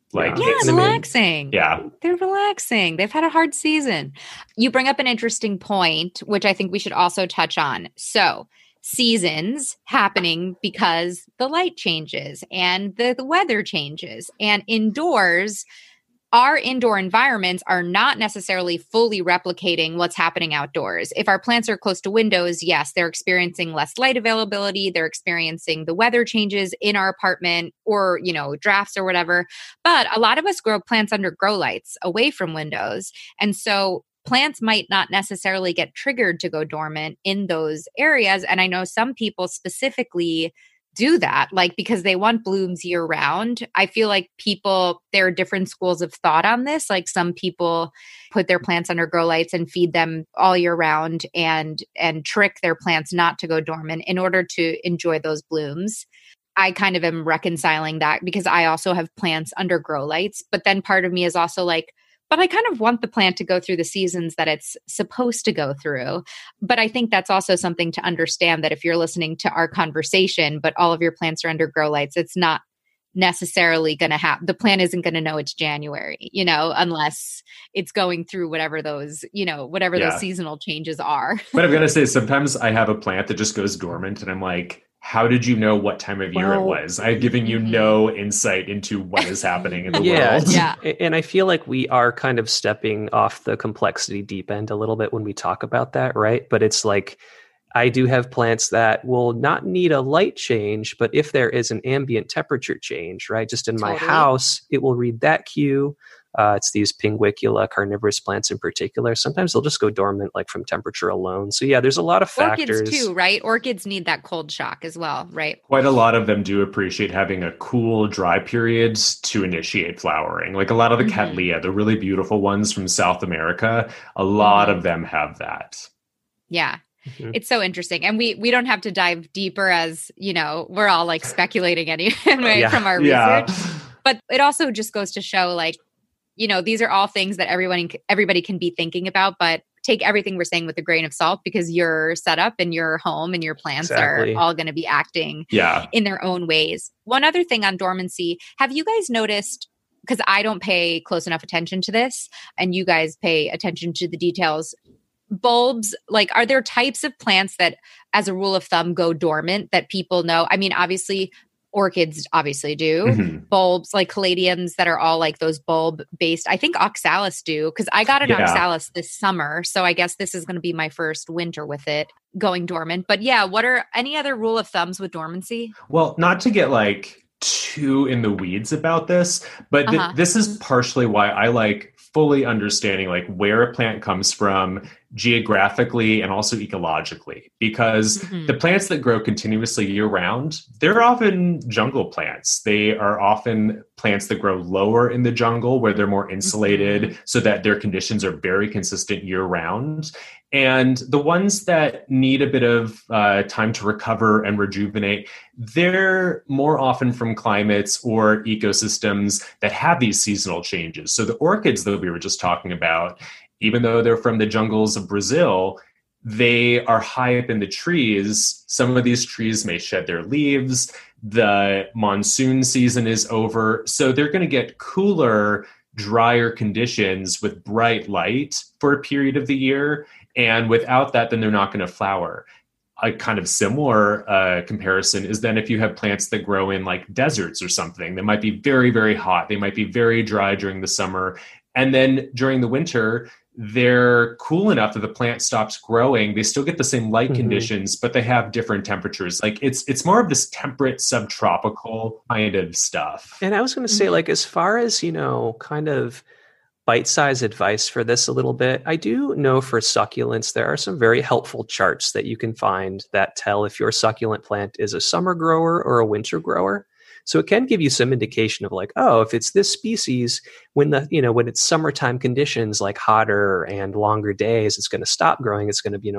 Like, Yeah, it's relaxing. Yeah. They're relaxing. They've had a hard season. You bring up an interesting point, which I think we should also touch on. So, seasons happening because the light changes and the weather changes. And indoors, our indoor environments are not necessarily fully replicating what's happening outdoors. If our plants are close to windows, yes, they're experiencing less light availability. They're experiencing the weather changes in our apartment or, drafts or whatever. But a lot of us grow plants under grow lights away from windows. And so plants might not necessarily get triggered to go dormant in those areas. And I know some people specifically do that, like because they want blooms year round. I feel like there are different schools of thought on this. Like some people put their plants under grow lights and feed them all year round and trick their plants not to go dormant in order to enjoy those blooms. I kind of am reconciling that because I also have plants under grow lights. But then part of me is also like, but I kind of want the plant to go through the seasons that it's supposed to go through. But I think that's also something to understand, that if you're listening to our conversation, but all of your plants are under grow lights, it's not necessarily going to happen. The plant isn't going to know it's January, unless it's going through whatever those seasonal changes are. But I'm going to say, sometimes I have a plant that just goes dormant and I'm like, how did you know what time of year it was? I've given you no insight into what is happening in the world. Yeah. And I feel like we are kind of stepping off the complexity deep end a little bit when we talk about that, right? But it's like, I do have plants that will not need a light change, but if there is an ambient temperature change, right? Just in my house, it will read that cue. It's these Pinguicula carnivorous plants in particular. Sometimes they'll just go dormant, like from temperature alone. So yeah, there's a lot of factors. Orchids too, right? Orchids need that cold shock as well, right? Quite a lot of them do appreciate having a cool, dry period to initiate flowering. Like a lot of the Cattleya, the really beautiful ones from South America, a lot of them have that. Yeah. It's so interesting. And we don't have to dive deeper, as, we're all like speculating anyway from our research. But it also just goes to show, like, these are all things that everybody can be thinking about, but take everything we're saying with a grain of salt, because your setup and your home and your plants are all going to be acting in their own ways. One other thing on dormancy, have you guys noticed, because I don't pay close enough attention to this and you guys pay attention to the details, bulbs, like, are there types of plants that as a rule of thumb go dormant that people know? I mean, obviously orchids obviously do. Bulbs like caladiums that are all like those bulb based. I think oxalis do, because I got an oxalis this summer. So I guess this is going to be my first winter with it going dormant. But yeah, what are any other rule of thumbs with dormancy? Well, not to get like too in the weeds about this, but this is partially why I like fully understanding like where a plant comes from geographically and also ecologically, because the plants that grow continuously year round, they're often jungle plants. They are often plants that grow lower in the jungle where they're more insulated so that their conditions are very consistent year round. And the ones that need a bit of time to recover and rejuvenate, they're more often from climates or ecosystems that have these seasonal changes. So the orchids that we were just talking about, even though they're from the jungles of Brazil, they are high up in the trees. Some of these trees may shed their leaves. The monsoon season is over. So they're going to get cooler, drier conditions with bright light for a period of the year. And without that, then they're not going to flower. A kind of similar comparison is then if you have plants that grow in like deserts or something, they might be very, very hot. They might be very dry during the summer. And then during the winter, they're cool enough that the plant stops growing. They still get the same light conditions, but they have different temperatures. Like it's more of this temperate subtropical kind of stuff. And I was going to say, like, as far as, kind of bite-sized advice for this a little bit, I do know for succulents, there are some very helpful charts that you can find that tell if your succulent plant is a summer grower or a winter grower. So it can give you some indication of like, oh, if it's this species, when it's summertime conditions like hotter and longer days, it's going to stop growing. It's going to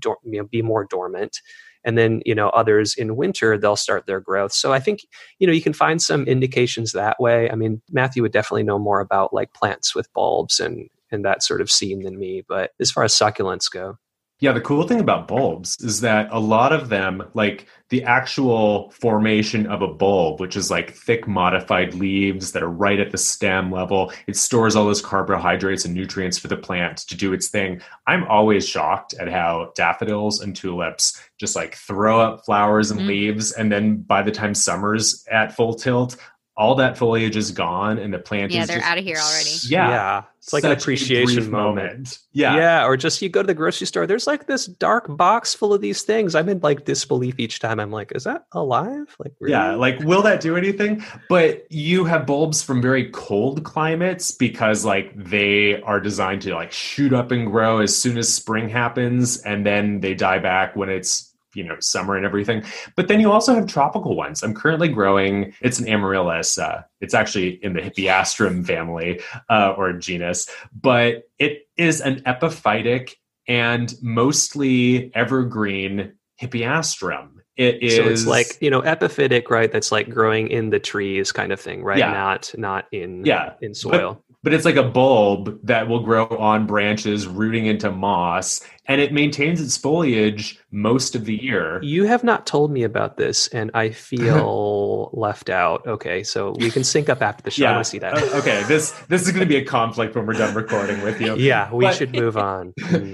be more dormant. And then, others in winter, they'll start their growth. So I think, you can find some indications that way. I mean, Matthew would definitely know more about like plants with bulbs and that sort of scene than me. But as far as succulents go. Yeah, the cool thing about bulbs is that a lot of them, like the actual formation of a bulb, which is like thick modified leaves that are right at the stem level, it stores all those carbohydrates and nutrients for the plant to do its thing. I'm always shocked at how daffodils and tulips just like throw up flowers and leaves. And then by the time summer's at full tilt, all that foliage is gone and the plant is they're just, out of here already. Yeah. It's like an such a appreciation brief moment. Yeah. Yeah. Or just you go to the grocery store, there's like this dark box full of these things. I'm in like disbelief each time. I'm like, is that alive? Like, really? Yeah, like, will that do anything? But you have bulbs from very cold climates because like they are designed to like shoot up and grow as soon as spring happens, and then they die back when it's, summer and everything. But then you also have tropical ones. I'm currently growing, it's an amaryllis. It's actually in the Hippeastrum family or genus, but it is an epiphytic and mostly evergreen Hippeastrum. It is. So it's like, epiphytic, right? That's like growing in the trees kind of thing, right? Yeah. Not in soil. But it's like a bulb that will grow on branches rooting into moss, and it maintains its foliage most of the year. You have not told me about this, and I feel left out. Okay, so we can sync up after the show. I want to see that. Okay, this is going to be a conflict when we're done recording with you. Yeah, we should move on.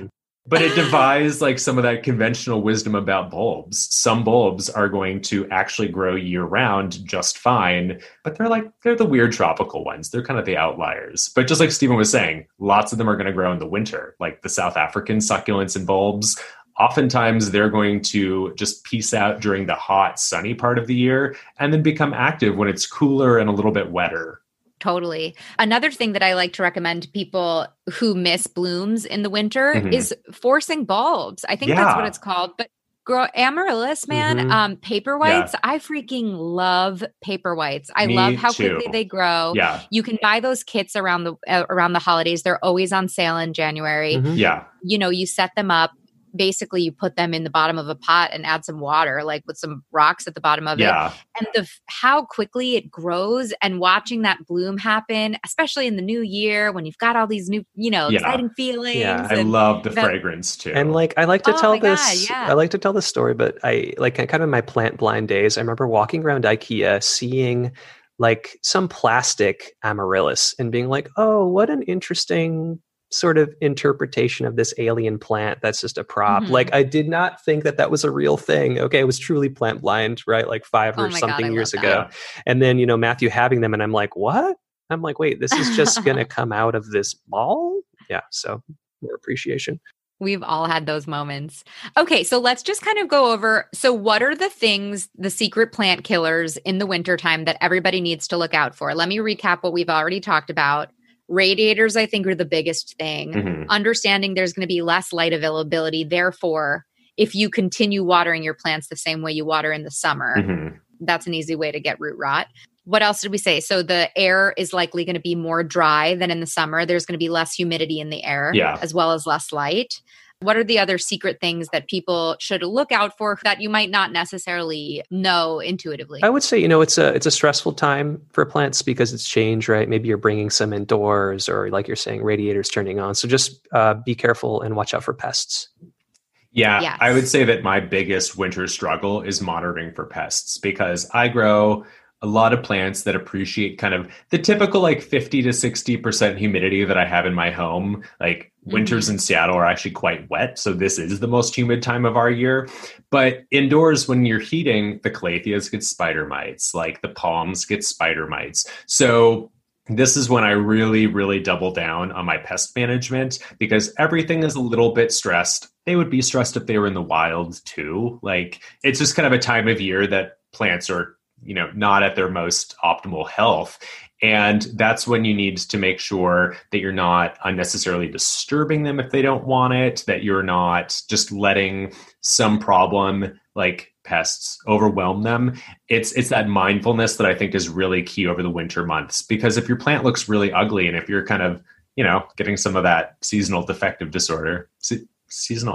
But it defies like some of that conventional wisdom about bulbs. Some bulbs are going to actually grow year round just fine, but they're the weird tropical ones. They're kind of the outliers. But just like Stephen was saying, lots of them are going to grow in the winter, like the South African succulents and bulbs. Oftentimes they're going to just peace out during the hot, sunny part of the year and then become active when it's cooler and a little bit wetter. Totally. Another thing that I like to recommend to people who miss blooms in the winter is forcing bulbs. I think that's what it's called. But grow amaryllis, man, paper whites. I freaking love paper whites. I love how quickly they grow. Yeah. You can buy those kits around the holidays. They're always on sale in January. Yeah. You set them up. Basically, you put them in the bottom of a pot and add some water, like with some rocks at the bottom of it. And how quickly it grows, and watching that bloom happen, especially in the new year when you've got all these new, exciting feelings. Yeah, I love the fragrance too. And like, I like to tell this, I like to tell this story, but I like kind of in my plant blind days, I remember walking around IKEA, seeing like some plastic amaryllis and being like, oh, what an interesting sort of interpretation of this alien plant that's just a prop. Like, I did not think that was a real thing. Okay, I was truly plant blind, right? Like 5 or something years ago. And then, Matthew having them, and I'm like, what? I'm like, wait, this is just going to come out of this ball? Yeah, so more appreciation. We've all had those moments. Okay, so let's just kind of go over. So what are the things, the secret plant killers in the wintertime that everybody needs to look out for? Let me recap what we've already talked about. Radiators, I think, are the biggest thing. Understanding there's going to be less light availability. Therefore, if you continue watering your plants the same way you water in the summer, that's an easy way to get root rot. What else did we say? So the air is likely going to be more dry than in the summer. There's going to be less humidity in the air, as well as less light. What are the other secret things that people should look out for that you might not necessarily know intuitively? I would say, it's a stressful time for plants because it's change, right? Maybe you're bringing some indoors, or like you're saying, radiators turning on. So just be careful and watch out for pests. Yeah, yes. I would say that my biggest winter struggle is monitoring for pests, because I grow a lot of plants that appreciate kind of the typical like 50 to 60% humidity that I have in my home. Like winters in Seattle are actually quite wet, so this is the most humid time of our year. But indoors, when you're heating, the calatheas get spider mites, like the palms get spider mites. So this is when I really, really double down on my pest management, because everything is a little bit stressed. They would be stressed if they were in the wild too. Like, it's just kind of a time of year that plants are not at their most optimal health. And that's when you need to make sure that you're not unnecessarily disturbing them if they don't want it, that you're not just letting some problem like pests overwhelm them. It's that mindfulness that I think is really key over the winter months, because if your plant looks really ugly and if you're kind of, getting some of that seasonal affective disorder, seasonal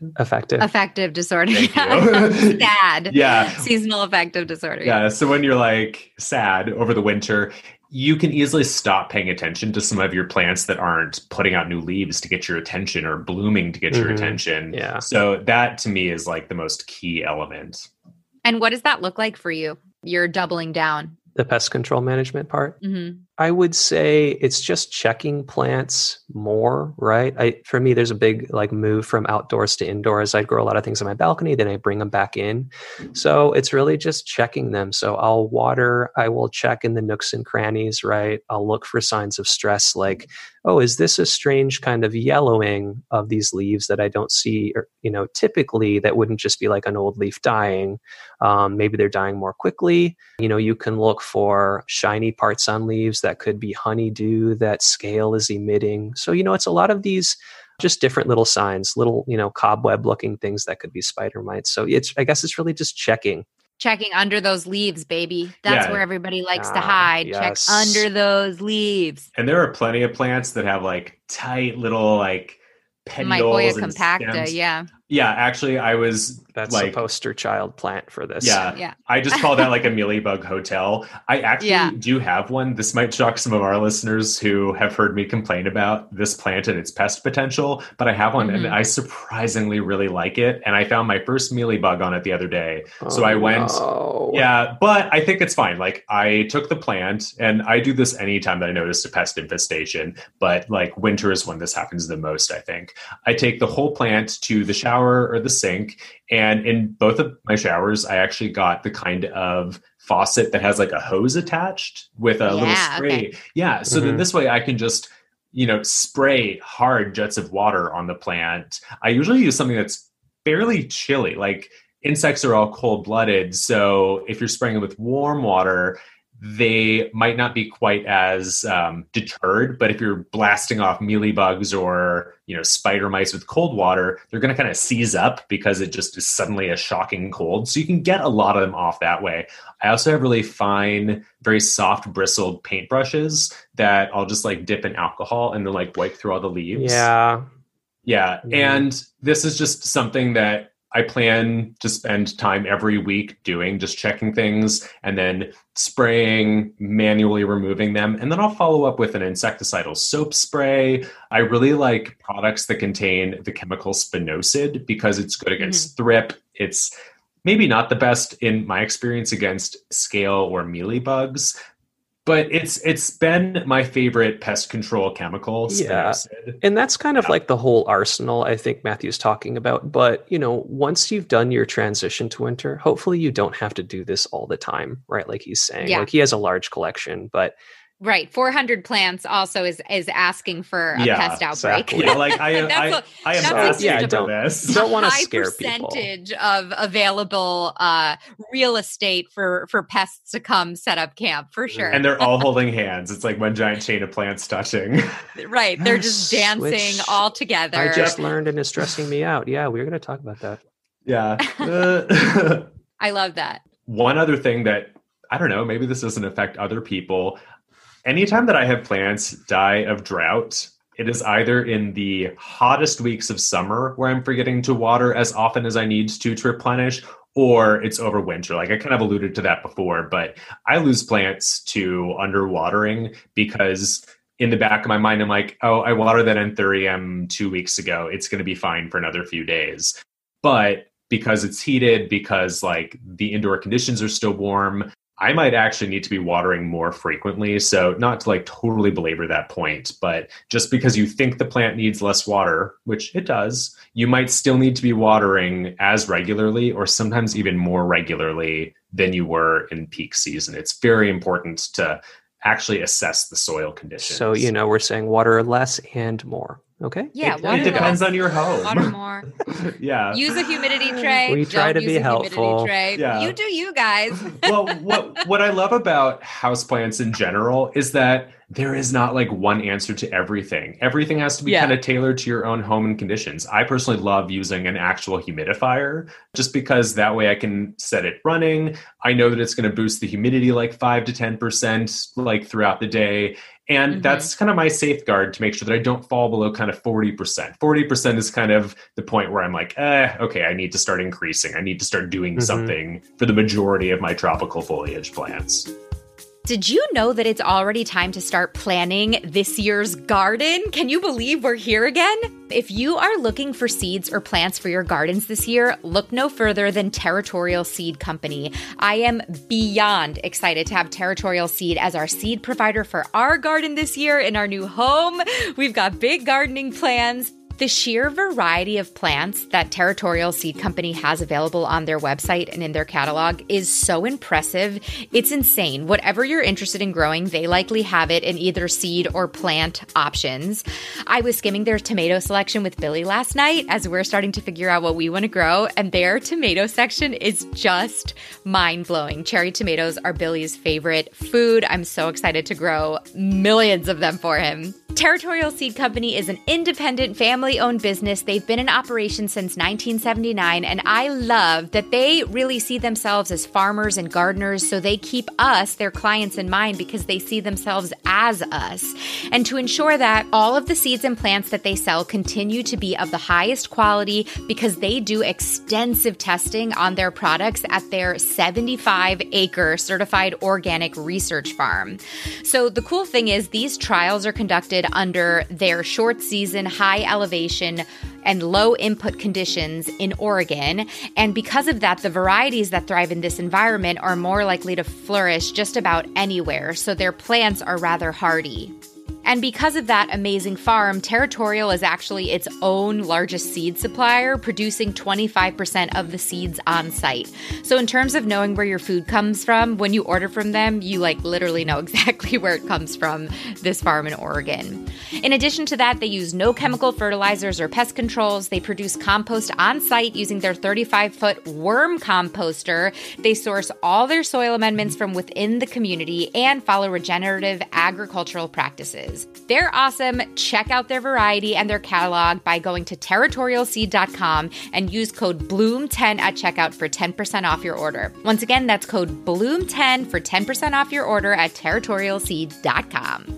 affective disorder. Sad. Yeah. Seasonal affective disorder. Yeah. So when you're like sad over the winter, you can easily stop paying attention to some of your plants that aren't putting out new leaves to get your attention or blooming to get your attention. Yeah. So that to me is like the most key element. And what does that look like for you? You're doubling down. The pest control management part? Mm-hmm. I would say it's just checking plants more, right? For me, there's a big like move from outdoors to indoors. I grow a lot of things on my balcony, then I bring them back in. So it's really just checking them. So I'll water, I will check in the nooks and crannies, right? I'll look for signs of stress like, oh, is this a strange kind of yellowing of these leaves that I don't see? Or, typically that wouldn't just be like an old leaf dying. Maybe they're dying more quickly. You can look for shiny parts on leaves. That could be honeydew that scale is emitting. So, it's a lot of these just different little signs, little, cobweb looking things that could be spider mites. So I guess it's really just checking under those leaves, baby. That's where everybody likes to hide. Yes. Check under those leaves. And there are plenty of plants that have like tight little like petioles Mycoia and compacta, stems. yeah. Yeah, actually, That's like a poster child plant for this. Yeah. I just call that like a mealybug hotel. I actually do have one. This might shock some of our listeners who have heard me complain about this plant and its pest potential, but I have one and I surprisingly really like it. And I found my first mealybug on it the other day. So I went, but I think it's fine. Like I took the plant, and I do this anytime that I notice a pest infestation, but like winter is when this happens the most, I think. I take the whole plant to the shower or the sink. And in both of my showers, I actually got the kind of faucet that has like a hose attached with a little spray. Okay. Yeah. So then this way I can just, spray hard jets of water on the plant. I usually use something that's fairly chilly. Like insects are all cold-blooded. So if you're spraying them with warm water, they might not be quite as deterred, but if you're blasting off mealybugs or spider mites with cold water, they're going to kind of seize up because it just is suddenly a shocking cold. So you can get a lot of them off that way. I also have really fine, very soft bristled paintbrushes that I'll just like dip in alcohol and then like wipe through all the leaves. Yeah. And this is just something that I plan to spend time every week doing, just checking things and then spraying, manually removing them. And then I'll follow up with an insecticidal soap spray. I really like products that contain the chemical spinosad because it's good against thrip. It's maybe not the best in my experience against scale or mealybugs, but it's been my favorite pest control chemical. Spinosad. And that's kind of like the whole arsenal I think Matthew's talking about. But, once you've done your transition to winter, hopefully you don't have to do this all the time, right? Like he's saying, like he has a large collection, but... Right. 400 plants also is asking for a pest outbreak. Exactly. Yeah, like I am asking for this. Don't want to scare people. Percentage of available real estate for pests to come set up camp for sure. And they're all holding hands. It's like one giant chain of plants touching. Right. They're just dancing all together. I just learned and it's stressing me out. Yeah, we're going to talk about that. Yeah. I love that. One other thing that, I don't know, maybe this doesn't affect other people. Anytime that I have plants die of drought, it is either in the hottest weeks of summer where I'm forgetting to water as often as I need to replenish, or it's over winter. Like I kind of alluded to that before, but I lose plants to underwatering because in the back of my mind, I'm like, oh, I watered that anthurium 2 weeks ago. It's going to be fine for another few days. But because it's heated, because like the indoor conditions are still warm, I might actually need to be watering more frequently. So not to like totally belabor that point, but just because you think the plant needs less water, which it does, you might still need to be watering as regularly or sometimes even more regularly than you were in peak season. It's very important to actually assess the soil conditions. So, we're saying water less and more. Okay. Yeah. It depends on your home. Water more. Yeah. Use a humidity tray. We try to be helpful. Yeah. You do you guys. Well, what I love about houseplants in general is that there is not like one answer to everything. Everything has to be kind of tailored to your own home and conditions. I personally love using an actual humidifier just because that way I can set it running. I know that it's going to boost the humidity like 5 to 10% like throughout the day. And that's kind of my safeguard to make sure that I don't fall below kind of 40%. 40% is kind of the point where I'm like, okay, I need to start increasing. I need to start doing something for the majority of my tropical foliage plants. Did you know that it's already time to start planning this year's garden? Can you believe we're here again? If you are looking for seeds or plants for your gardens this year, look no further than Territorial Seed Company. I am beyond excited to have Territorial Seed as our seed provider for our garden this year in our new home. We've got big gardening plans. The sheer variety of plants that Territorial Seed Company has available on their website and in their catalog is so impressive. It's insane. Whatever you're interested in growing, they likely have it in either seed or plant options. I was skimming their tomato selection with Billy last night as we're starting to figure out what we want to grow, and their tomato section is just mind-blowing. Cherry tomatoes are Billy's favorite food. I'm so excited to grow millions of them for him. Territorial Seed Company is an independent, family-owned business. They've been in operation since 1979, and I love that they really see themselves as farmers and gardeners, so they keep us, their clients, in mind because they see themselves as us. And to ensure that all of the seeds and plants that they sell continue to be of the highest quality, because they do extensive testing on their products at their 75-acre certified organic research farm. So the cool thing is these trials are conducted under their short season, high elevation, and low input conditions in Oregon. And because of that, the varieties that thrive in this environment are more likely to flourish just about anywhere. So their plants are rather hardy. And because of that amazing farm, Territorial is actually its own largest seed supplier, producing 25% of the seeds on site. So in terms of knowing where your food comes from, when you order from them, you literally know exactly where it comes from, this farm in Oregon. In addition to that, they use no chemical fertilizers or pest controls. They produce compost on site using their 35-foot worm composter. They source all their soil amendments from within the community and follow regenerative agricultural practices. They're awesome. Check out their variety and their catalog by going to territorialseed.com and use code BLOOM10 at checkout for 10% off your order. Once again, that's code BLOOM10 for 10% off your order at territorialseed.com.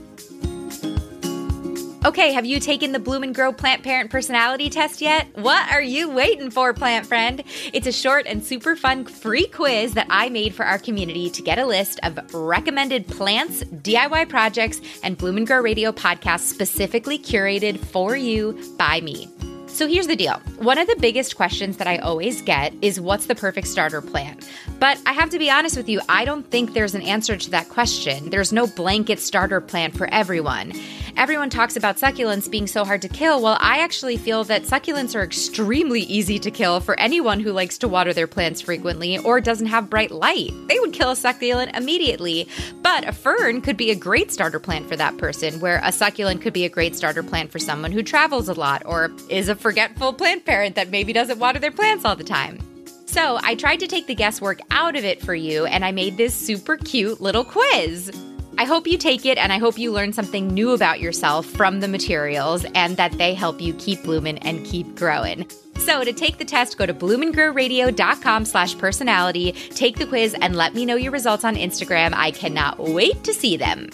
Okay, have you taken the Bloom and Grow Plant Parent Personality Test yet? What are you waiting for, plant friend? It's a short and super fun free quiz that I made for our community to get a list of recommended plants, DIY projects, and Bloom and Grow Radio podcasts specifically curated for you by me. So here's the deal. One of the biggest questions that I always get is, what's the perfect starter plant? But I have to be honest with you, I don't think there's an answer to that question. There's no blanket starter plant for everyone. Everyone talks about succulents being so hard to kill. Well, I actually feel that succulents are extremely easy to kill for anyone who likes to water their plants frequently or doesn't have bright light. They would kill a succulent immediately. But a fern could be a great starter plant for that person, where a succulent could be a great starter plant for someone who travels a lot or is a forgetful plant parent that maybe doesn't water their plants all the time. So I tried to take the guesswork out of it for you, and I made this super cute little quiz. I hope you take it, and I hope you learn something new about yourself from the materials and that they help you keep blooming and keep growing. So to take the test, go to bloomandgrowradio.com/personality, take the quiz, and let me know your results on Instagram. I cannot wait to see them.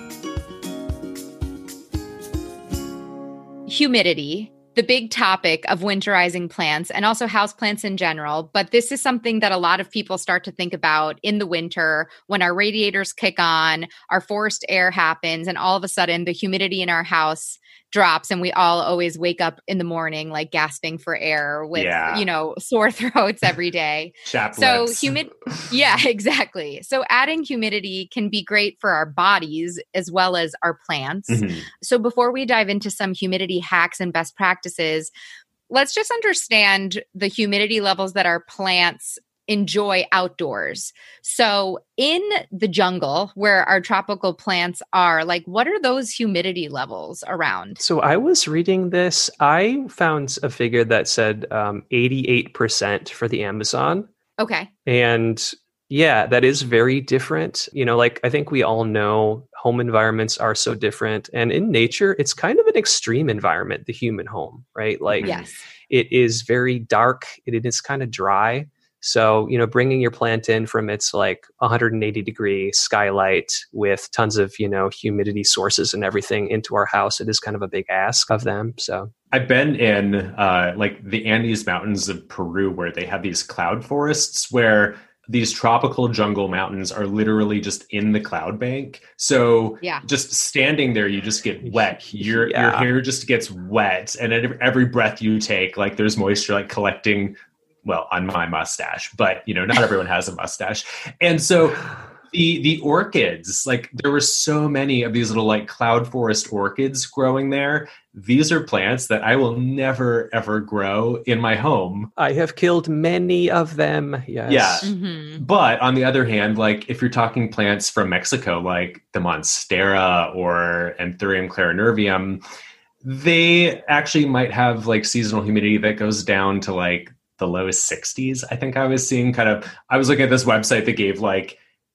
Humidity. The big topic of winterizing plants and also houseplants in general. But this is something that a lot of people start to think about in the winter when our radiators kick on, our forced air happens, and all of a sudden the humidity in our house drops and we all always wake up in the morning gasping for air with, sore throats every day. So yeah, exactly. So adding humidity can be great for our bodies as well as our plants. Mm-hmm. So before we dive into some humidity hacks and best practices, let's just understand the humidity levels that our plants enjoy outdoors. So in the jungle where our tropical plants are, what are those humidity levels around? So I was reading this. I found a figure that said 88% for the Amazon. Okay. And yeah, that is very different. I think we all know home environments are so different. And in nature, it's kind of an extreme environment, the human home, right? Yes. It is very dark. It is kind of dry. So, bringing your plant in from its 180 degree skylight with tons of, humidity sources and everything into our house, it is kind of a big ask of them. So I've been in the Andes Mountains of Peru where they have these cloud forests where these tropical jungle mountains are literally just in the cloud bank. So Yeah. just standing there, you just get wet. Your hair just gets wet. And at every breath you take, like there's moisture like collecting, well, on my mustache, but you know, not everyone has a mustache. And so the orchids, like there were so many of these little like cloud forest orchids growing there. These are plants that I will never, ever grow in my home. I have killed many of them. Yes. Yeah. Mm-hmm. But on the other hand, like if you're talking plants from Mexico, like the Monstera or Anthurium clarinervium, they actually might have like seasonal humidity that goes down to like the low 60s. I think I was seeing I was looking at this website that gave like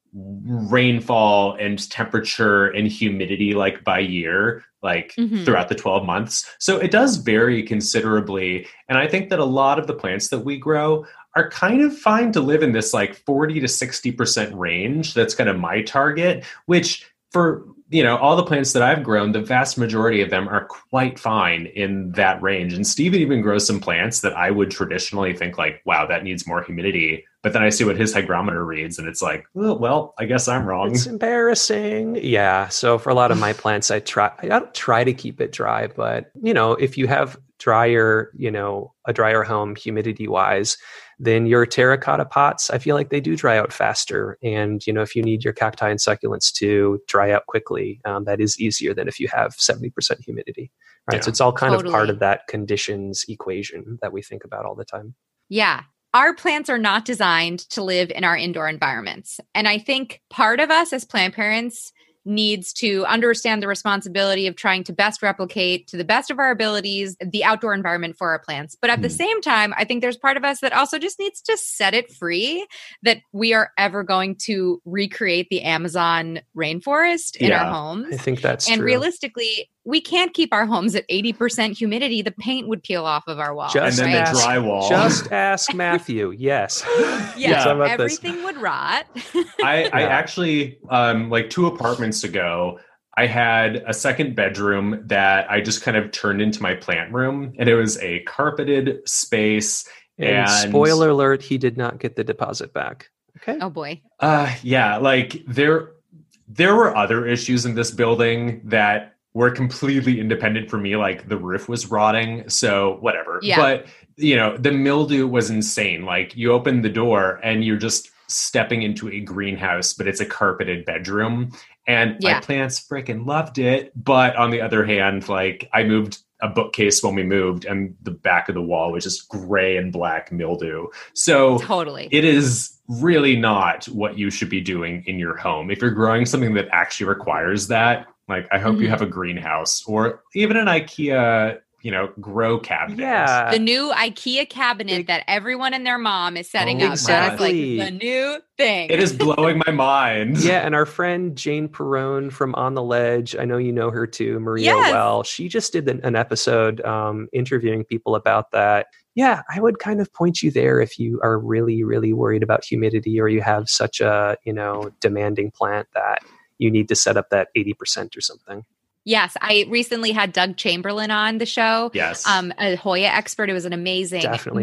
rainfall and temperature and humidity like by year, like throughout the 12 months. So it does vary considerably. And I think that a lot of the plants that we grow are kind of fine to live in this like 40 to 60% range. That's kind of my target, which for, you know, all the plants that I've grown, the vast majority of them are quite fine in that range. And Steven even grows some plants that I would traditionally think like, wow, that needs more humidity. But then I see what his hygrometer reads and it's like, oh, well, I guess I'm wrong. It's embarrassing. Yeah. So for a lot of my plants, I don't try to keep it dry, but you know, if you have drier, you know, a drier home humidity wise, then your terracotta pots, I feel like they do dry out faster. And, you know, if you need your cacti and succulents to dry out quickly, that is easier than if you have 70% humidity. Right. Yeah. So it's all kind of part of that conditions equation that we think about all the time. Yeah. Our plants are not designed to live in our indoor environments. And I think part of us as plant parents needs to understand the responsibility of trying to best replicate to the best of our abilities the outdoor environment for our plants. But at the same time, I think there's part of us that also just needs to set it free that we are ever going to recreate the Amazon rainforest in our homes. I think that's and true. Realistically, we can't keep our homes at 80% humidity. The paint would peel off of our walls. And then the drywall. Just ask Matthew. Yes. Everything would rot. I actually, like 2 apartments ago, I had a second bedroom that I just kind of turned into my plant room. And it was a carpeted space. And spoiler alert, he did not get the deposit back. Okay. Oh, boy. Yeah, like there were other issues in this building that were completely independent for me, like the roof was rotting, so whatever. Yeah. But, you know, the mildew was insane. Like you open the door and you're just stepping into a greenhouse, but it's a carpeted bedroom. And my plants freaking loved it. But on the other hand, like I moved a bookcase when we moved and the back of the wall was just gray and black mildew. So totally, it is really not what you should be doing in your home. If you're growing something that actually requires that, like, I hope you have a greenhouse or even an IKEA, you know, grow cabinet. Yeah. The new IKEA cabinet that everyone and their mom is setting up. Exactly. That's like the new thing. It is blowing my mind. Yeah. And our friend Jane Perrone from On the Ledge, I know you know her too, Maria Well. She just did an episode interviewing people about that. Yeah, I would kind of point you there if you are really, really worried about humidity or you have such a, you know, demanding plant that you need to set up that 80% or something. Yes. I recently had Doug Chamberlain on the show. Yes. A Hoya expert. It was an amazing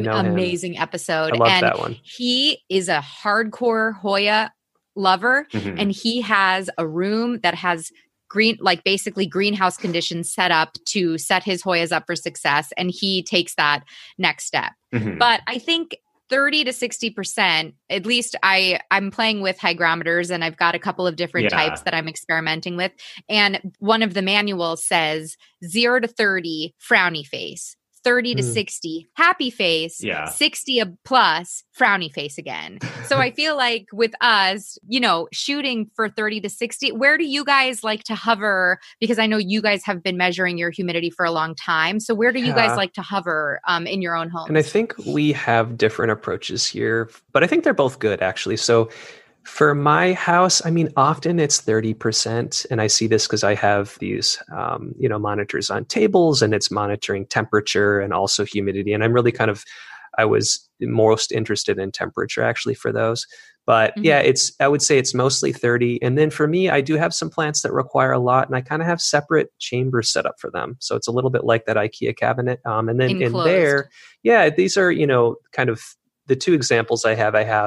episode. I love that one. He is a hardcore Hoya lover. Mm-hmm. And he has a room that has basically greenhouse conditions set up to set his Hoyas up for success. And he takes that next step. Mm-hmm. But I think 30 to 60%, at least I'm playing with hygrometers and I've got a couple of different types that I'm experimenting with. And one of the manuals says 0 to 30, frowny face. 30 to 60, happy face, 60 plus, frowny face again. So I feel like with us, you know, shooting for 30 to 60, where do you guys like to hover? Because I know you guys have been measuring your humidity for a long time. So where do you guys like to hover in your own homes? And I think we have different approaches here, but I think they're both good actually. So for my house, I mean, often it's 30%. And I see this because I have these, monitors on tables and it's monitoring temperature and also humidity. And I'm really I was most interested in temperature actually for those. But I would say it's mostly 30. And then for me, I do have some plants that require a lot and I kind of have separate chambers set up for them. So it's a little bit like that IKEA cabinet. And then enclosed. In there, these are, kind of the 2 examples I have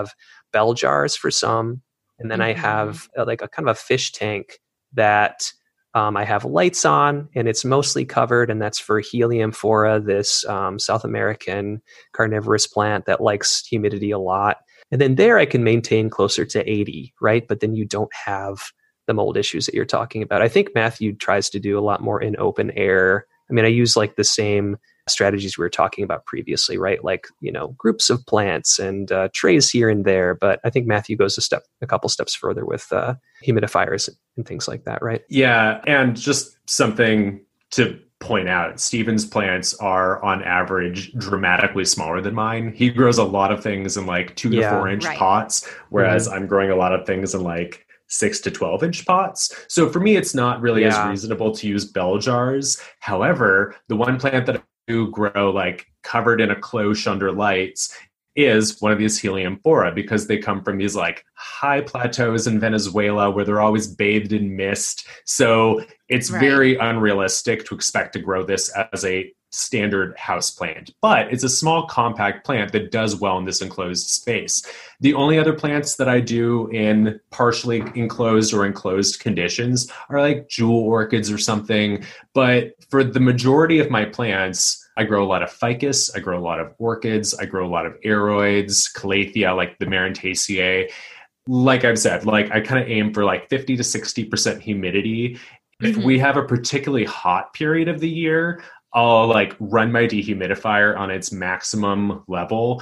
bell jars for some. And then I have like a kind of a fish tank that I have lights on, and it's mostly covered, and that's for Helianthora, this South American carnivorous plant that likes humidity a lot. And then there I can maintain closer to 80, right? But then you don't have the mold issues that you're talking about. I think Matthew tries to do a lot more in open air. I mean, I use like the same strategies we were talking about previously, right? Like, groups of plants and trays here and there. But I think Matthew goes a couple steps further with humidifiers and things like that, right? Yeah. And just something to point out, Steven's plants are on average dramatically smaller than mine. He grows a lot of things in like 2 to 4 inch pots, whereas I'm growing a lot of things in like 6 to 12 inch pots. So for me, it's not really as reasonable to use bell jars. However, the one plant that I do grow like covered in a cloche under lights is one of these Helianthora, because they come from these like high plateaus in Venezuela where they're always bathed in mist. So it's very unrealistic to expect to grow this as a standard house plant, but it's a small compact plant that does well in this enclosed space. The only other plants that I do in partially enclosed or enclosed conditions are like jewel orchids or something. But for the majority of my plants, I grow a lot of ficus, I grow a lot of orchids, I grow a lot of aroids, calathea, like the Marantaceae. Like I've said, like I kind of aim for like 50 to 60% humidity. If we have a particularly hot period of the year, I'll like run my dehumidifier on its maximum level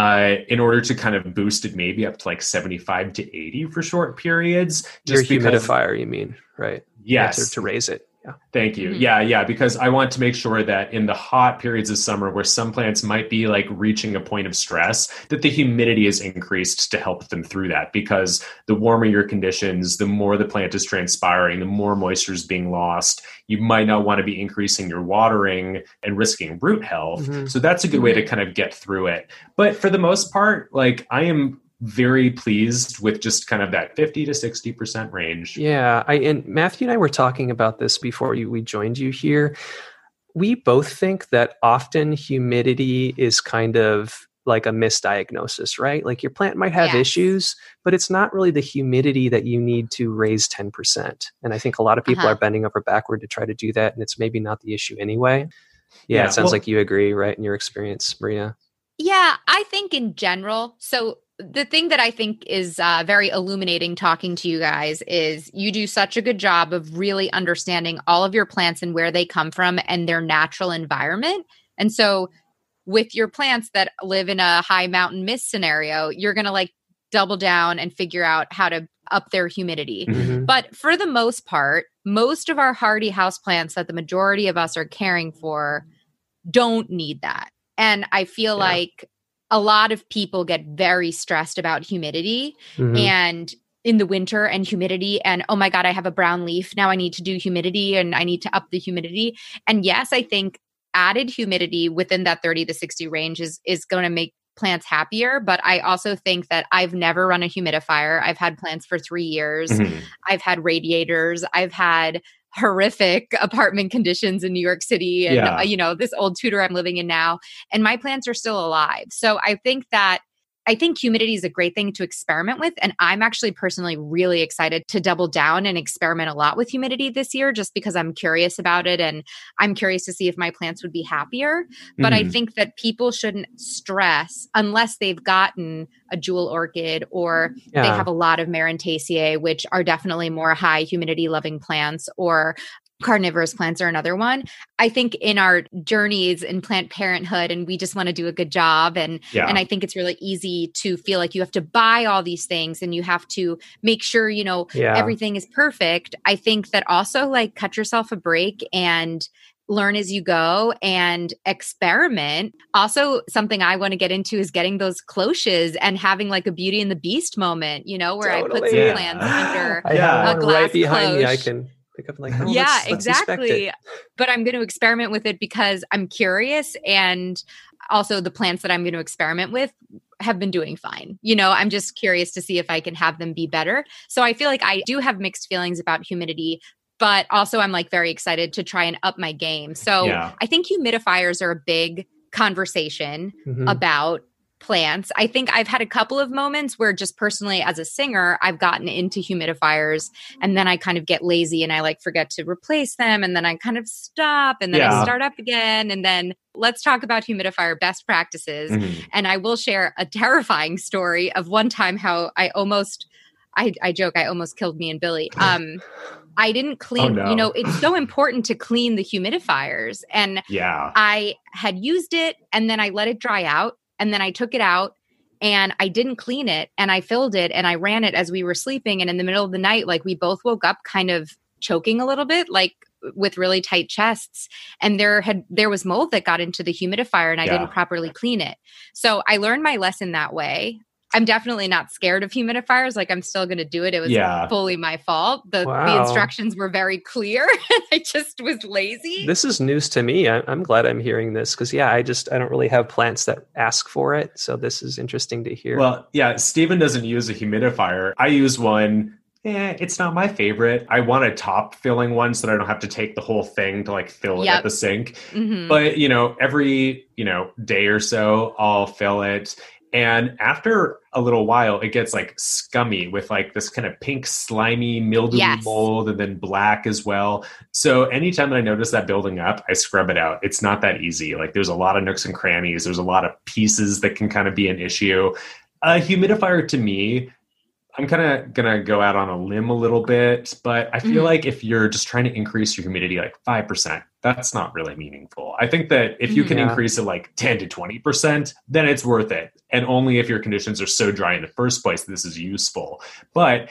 in order to kind of boost it maybe up to like 75 to 80 for short periods. Just your humidifier, you mean, right? Yes. To raise it. Yeah. Thank you. Yeah. Because I want to make sure that in the hot periods of summer where some plants might be like reaching a point of stress, that the humidity is increased to help them through that. Because the warmer your conditions, the more the plant is transpiring, the more moisture is being lost. You might not want to be increasing your watering and risking root health. So that's a good way to kind of get through it. But for the most part, like I am very pleased with just kind of that 50 to 60% range. Yeah. And Matthew and I were talking about this before we joined you here. We both think that often humidity is kind of like a misdiagnosis, right? Like your plant might have issues, but it's not really the humidity that you need to raise 10%. And I think a lot of people are bending over backward to try to do that. And it's maybe not the issue anyway. Yeah. It sounds like you agree, right? In your experience, Maria. Yeah, I think in general. So the thing that I think is very illuminating talking to you guys is you do such a good job of really understanding all of your plants and where they come from and their natural environment. And so with your plants that live in a high mountain mist scenario, you're going to like double down and figure out how to up their humidity. But for the most part, most of our hardy houseplants that the majority of us are caring for don't need that. And I feel like a lot of people get very stressed about humidity and in the winter and humidity and, oh my God, I have a brown leaf. Now I need to do humidity and I need to up the humidity. And yes, I think added humidity within that 30 to 60 range is going to make plants happier. But I also think that I've never run a humidifier. I've had plants for 3 years. I've had radiators. I've had horrific apartment conditions in New York City and, this old Tudor I'm living in now, and my plants are still alive. So I think humidity is a great thing to experiment with. And I'm actually personally really excited to double down and experiment a lot with humidity this year, just because I'm curious about it. And I'm curious to see if my plants would be happier. But I think that people shouldn't stress unless they've gotten a jewel orchid or they have a lot of Marantaceae, which are definitely more high humidity loving plants, or carnivorous plants are another one. I think in our journeys in plant parenthood, and we just want to do a good job. And I think it's really easy to feel like you have to buy all these things and you have to make sure, everything is perfect. I think that also like cut yourself a break and learn as you go and experiment. Also, something I want to get into is getting those cloches and having like a Beauty and the Beast moment, where I put some plants under a glass right behind cloche. me. I can pick up like, let's exactly. But I'm going to experiment with it because I'm curious. And also the plants that I'm going to experiment with have been doing fine. I'm just curious to see if I can have them be better. So I feel like I do have mixed feelings about humidity, but also I'm like very excited to try and up my game. So I think humidifiers are a big conversation about plants. I think I've had a couple of moments where just personally as a singer, I've gotten into humidifiers and then I kind of get lazy and I like forget to replace them. And then I kind of stop and then I start up again. And then let's talk about humidifier best practices. And I will share a terrifying story of one time how I joke, I almost killed me and Billy. I didn't clean, it's so important to clean the humidifiers. And I had used it and then I let it dry out and then I took it out and I didn't clean it and I filled it and I ran it as we were sleeping. And in the middle of the night, like we both woke up kind of choking a little bit, like with really tight chests. And there was mold that got into the humidifier and I didn't properly clean it. So I learned my lesson that way. I'm definitely not scared of humidifiers. Like I'm still going to do it. It was fully my fault. The instructions were very clear. I just was lazy. This is news to me. I'm glad I'm hearing this because I don't really have plants that ask for it. So this is interesting to hear. Well, Stephen doesn't use a humidifier. I use one. It's not my favorite. I want a top filling one so that I don't have to take the whole thing to like fill it at the sink. But, every, day or so I'll fill it. And after a little while, it gets like scummy with like this kind of pink, slimy, mildewy mold and then black as well. So anytime that I notice that building up, I scrub it out. It's not that easy. Like there's a lot of nooks and crannies. There's a lot of pieces that can kind of be an issue. A humidifier to me, I'm kind of going to go out on a limb a little bit, but I feel like if you're just trying to increase your humidity like 5%, that's not really meaningful. I think that if you can increase it like 10 to 20%, then it's worth it. And only if your conditions are so dry in the first place, this is useful. But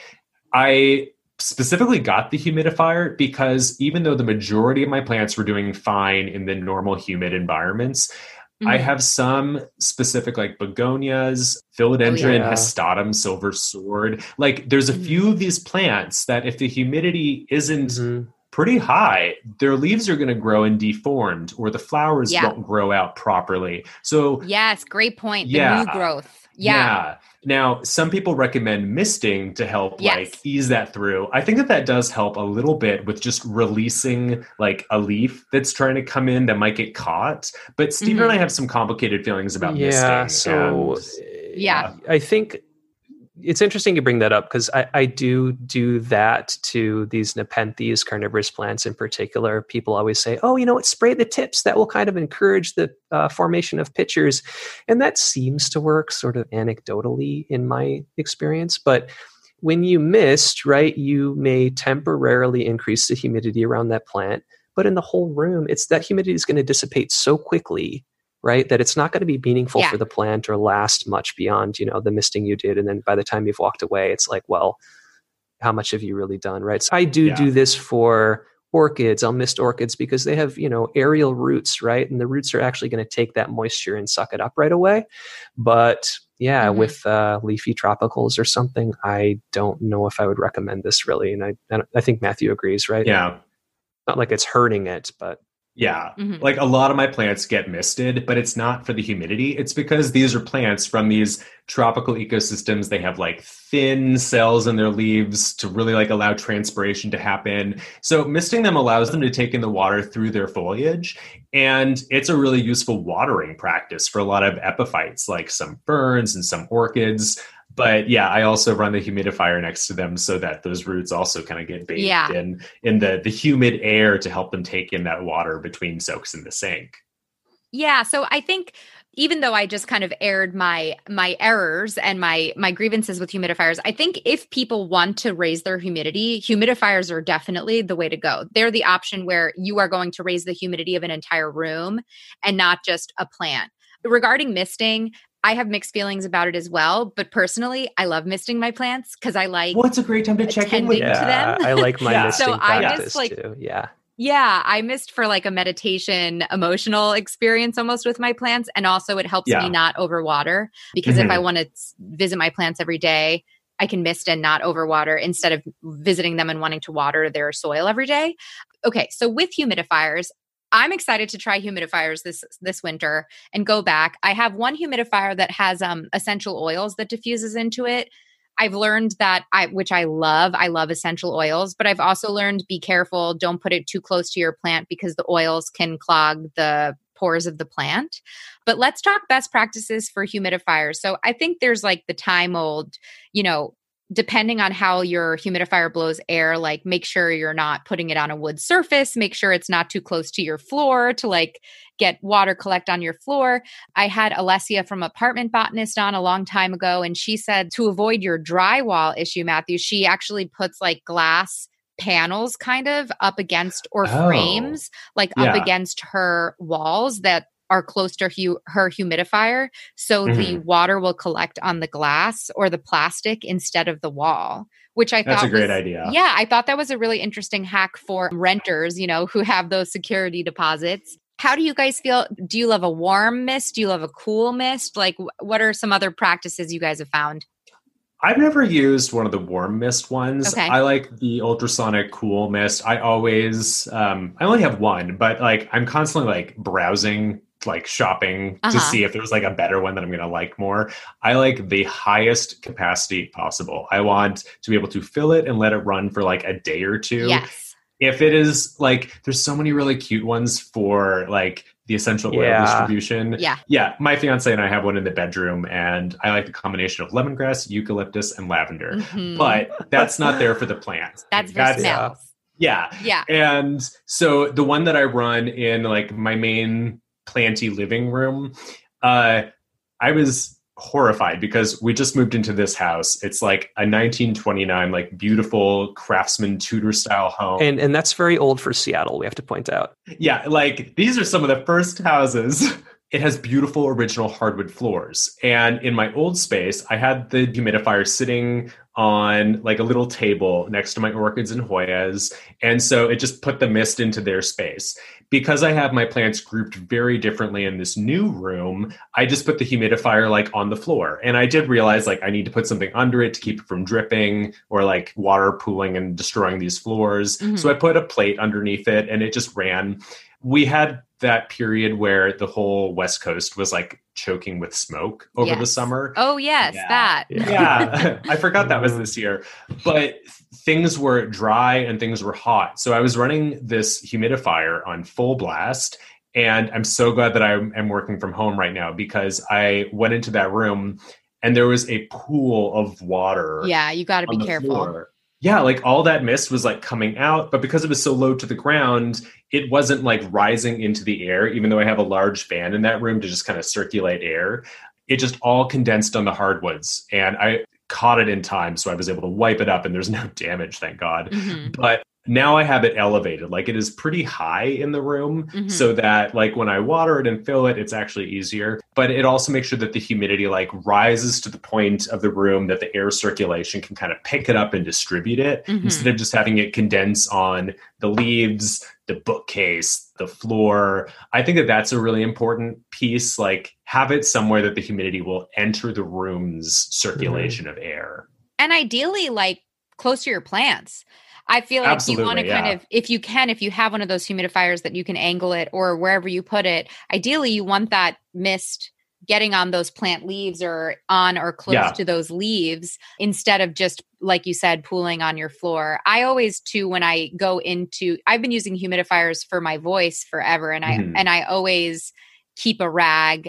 I specifically got the humidifier because even though the majority of my plants were doing fine in the normal humid environments, I have some specific like begonias, philodendron, hestatum, silver sword. Like there's a few of these plants that if the humidity isn't pretty high, their leaves are going to grow and deformed or the flowers won't grow out properly. So yes, great point. The new growth. Yeah. Now, some people recommend misting to help like ease that through. I think that does help a little bit with just releasing like a leaf that's trying to come in that might get caught. But Stephen and I have some complicated feelings about misting. So I think it's interesting you bring that up because I do that to these Nepenthes carnivorous plants in particular. People always say, spray the tips. That will kind of encourage the formation of pitchers. And that seems to work sort of anecdotally in my experience. But when you mist, right, you may temporarily increase the humidity around that plant. But in the whole room, that humidity is going to dissipate so quickly, right, that it's not going to be meaningful for the plant or last much beyond, the misting you did. And then by the time you've walked away, it's like, well, how much have you really done, right? So I do this for orchids. I'll mist orchids because they have, aerial roots, right? And the roots are actually going to take that moisture and suck it up right away. But with leafy tropicals or something, I don't know if I would recommend this really. And I think Matthew agrees, right? Yeah. Not like it's hurting it, but like a lot of my plants get misted, but it's not for the humidity. It's because these are plants from these tropical ecosystems. They have like thin cells in their leaves to really like allow transpiration to happen. So misting them allows them to take in the water through their foliage. And it's a really useful watering practice for a lot of epiphytes, like some ferns and some orchids. But I also run the humidifier next to them so that those roots also kind of get bathed in the humid air to help them take in that water between soaks in the sink. Yeah. So I think even though I just kind of aired my errors and my grievances with humidifiers, I think if people want to raise their humidity, humidifiers are definitely the way to go. They're the option where you are going to raise the humidity of an entire room and not just a plant. Regarding misting, I have mixed feelings about it as well, but personally, I love misting my plants because I like. Well, it's a great time to check in with them. I like my misting practice too. Yeah, I mist for like a meditation, emotional experience almost with my plants, and also it helps me not overwater because if I want to visit my plants every day, I can mist and not overwater instead of visiting them and wanting to water their soil every day. Okay, so with humidifiers, I'm excited to try humidifiers this winter and go back. I have one humidifier that has essential oils that diffuses into it. I've learned that which I love essential oils, but I've also learned be careful. Don't put it too close to your plant because the oils can clog the pores of the plant. But let's talk best practices for humidifiers. So I think there's like the time old, depending on how your humidifier blows air, like make sure you're not putting it on a wood surface, make sure it's not too close to your floor to like get water collect on your floor. I had Alessia from Apartment Botanist on a long time ago, and she said to avoid your drywall issue, Matthew, she actually puts like glass panels kind of up against or frames like up against her walls that are close to her humidifier, so the water will collect on the glass or the plastic instead of the wall, which I thought that's a great idea. Yeah, I thought that was a really interesting hack for renters, who have those security deposits. How do you guys feel? Do you love a warm mist? Do you love a cool mist? Like, what are some other practices you guys have found? I've never used one of the warm mist ones. Okay. I like the ultrasonic cool mist. I always, I only have one, but like I'm constantly like browsing, like shopping to see if there's like a better one that I'm going to like more. I like the highest capacity possible. I want to be able to fill it and let it run for like a day or two. Yes. If it is like, there's so many really cute ones for like the essential oil distribution. Yeah. My fiance and I have one in the bedroom, and I like the combination of lemongrass, eucalyptus, and lavender. But that's not there for the plants. That's for smells. Yeah. And so the one that I run in like my main planty living room, I was horrified because we just moved into this house. It's like a 1929, like beautiful craftsman Tudor style home. And that's very old for Seattle, we have to point out. Yeah, like these are some of the first houses. It has beautiful original hardwood floors. And in my old space, I had the humidifier sitting on like a little table next to my orchids and Hoyas. And so it just put the mist into their space. Because I have my plants grouped very differently in this new room, I just put the humidifier like on the floor. And I did realize like I need to put something under it to keep it from dripping or like water pooling and destroying these floors. So I put a plate underneath it and it just ran. We had that period where the whole West Coast was like choking with smoke over the summer. Oh, yes, that. Yeah. I forgot that was this year. But things were dry and things were hot. So I was running this humidifier on full blast. And I'm so glad that I am working from home right now, because I went into that room and there was a pool of water. Yeah, you got to be careful. Floor. Yeah, like all that mist was like coming out, but because it was so low to the ground, it wasn't like rising into the air, even though I have a large fan in that room to just kind of circulate air. It just all condensed on the hardwoods, and I caught it in time, so I was able to wipe it up and there's no damage, thank God. But now I have it elevated, like it is pretty high in the room, so that like when I water it and fill it, it's actually easier. But it also makes sure that the humidity like rises to the point of the room that the air circulation can kind of pick it up and distribute it, instead of just having it condense on the leaves, the bookcase, the floor. I think that that's a really important piece. Like have it somewhere that the humidity will enter the room's circulation of air. And ideally like close to your plants. I feel like you want to kind of, if you have one of those humidifiers that you can angle it or wherever you put it, ideally you want that mist getting on those plant leaves or on or close to those leaves instead of just, like you said, pooling on your floor. I always too, when I go into, I've been using humidifiers for my voice forever. And I always keep a rag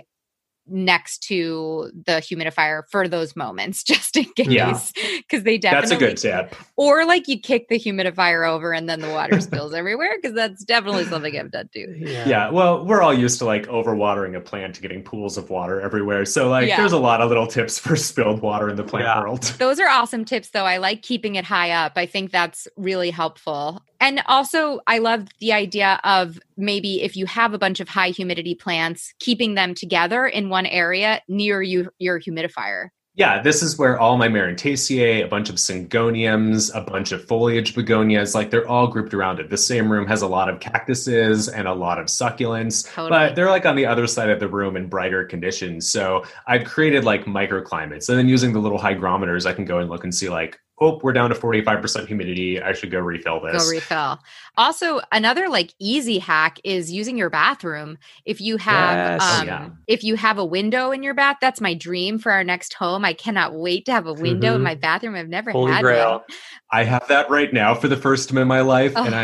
next to the humidifier for those moments, just in case, because they definitely— That's a good tip. Or like you kick the humidifier over and then the water spills everywhere, because that's definitely something I've done too. Yeah, well, we're all used to like overwatering a plant to getting pools of water everywhere. So like there's a lot of little tips for spilled water in the plant world. Those are awesome tips though. I like keeping it high up. I think that's really helpful. And also I love the idea of maybe if you have a bunch of high humidity plants, keeping them together in one area near your humidifier. Yeah, this is where all my Marantaceae, a bunch of Syngoniums, a bunch of foliage begonias, like they're all grouped around it. The same room has a lot of cactuses and a lot of succulents, but they're like on the other side of the room in brighter conditions. So I've created like microclimates, and then using the little hygrometers, I can go and look and see like, oh, we're down to 45% humidity. I should go refill this. Go refill. Also, another like easy hack is using your bathroom. If you have if you have a window in your bath, that's my dream for our next home. I cannot wait to have a window in my bathroom. I've never Holy had Grail. one. I have that right now for the first time in my life, and I'm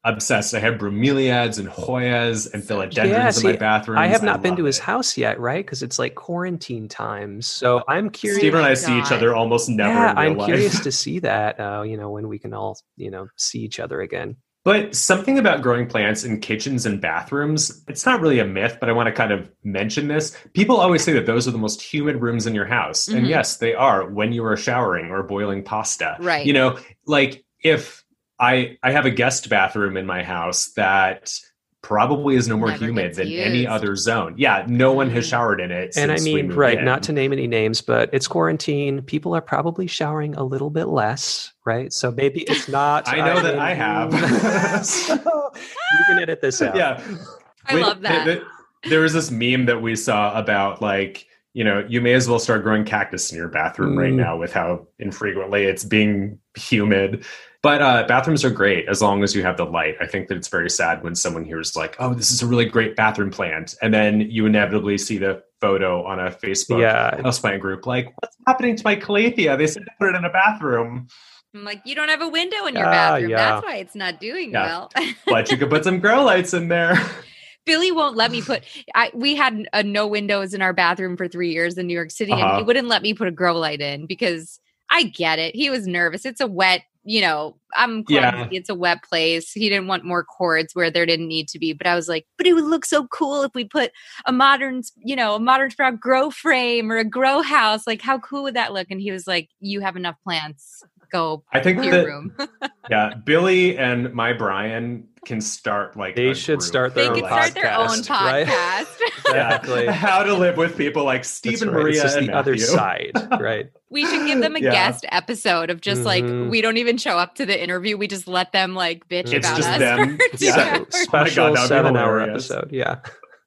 obsessed. I have bromeliads and Hoyas and philodendrons Yeah, in my see, bathroom. I have not been love to his it. house yet, right? Because it's like quarantine times. So I'm curious. Stephen and my I see each God. other almost never Yeah, in real I'm life. curious to see that, when we can all, see each other again. But something about growing plants in kitchens and bathrooms, it's not really a myth, but I want to kind of mention this. People always say that those are the most humid rooms in your house. And Mhm. yes, they are when you are showering or boiling pasta. Right. You know, like if I have a guest bathroom in my house that probably is no more Never humid gets than any used. other zone. Yeah, no one has Mm. showered in it And I since we mean, moved right, in. not to name any names, but it's quarantine. People are probably showering a little bit less, right? So maybe it's not. I know that I have. So you can edit this out. Yeah. I love that. There was this meme that we saw about like, you may as well start growing cactus in your bathroom right now with how infrequently it's being humid. But bathrooms are great as long as you have the light. I think that it's very sad when someone hears like, oh, this is a really great bathroom plant. And then you inevitably see the photo on a Facebook houseplant group like, what's happening to my calathea? They said to put it in a bathroom. I'm like, you don't have a window in your bathroom. Yeah. That's why it's not doing well. But you could put some grow lights in there. Billy won't let me we had no windows in our bathroom for 3 years in New York City, and he wouldn't let me put a grow light in because I get it. He was nervous. It's a wet, I'm clumsy. Yeah. It's a wet place. He didn't want more cords where there didn't need to be. But I was like, but it would look so cool if we put a modern sprout grow frame or a grow house. Like, how cool would that look? And he was like, you have enough plants. Go to your room. Yeah, Billy and my Brian can start like they should start their own podcast. Start their own podcast. Right? Exactly. How to live with people like Stephen, right. Maria, it's and the Matthew. other side, right? We should give them a guest episode of just like, we don't even show up to the interview. We just let them like bitch about just us. Them. Special 7-hour episode. Yeah.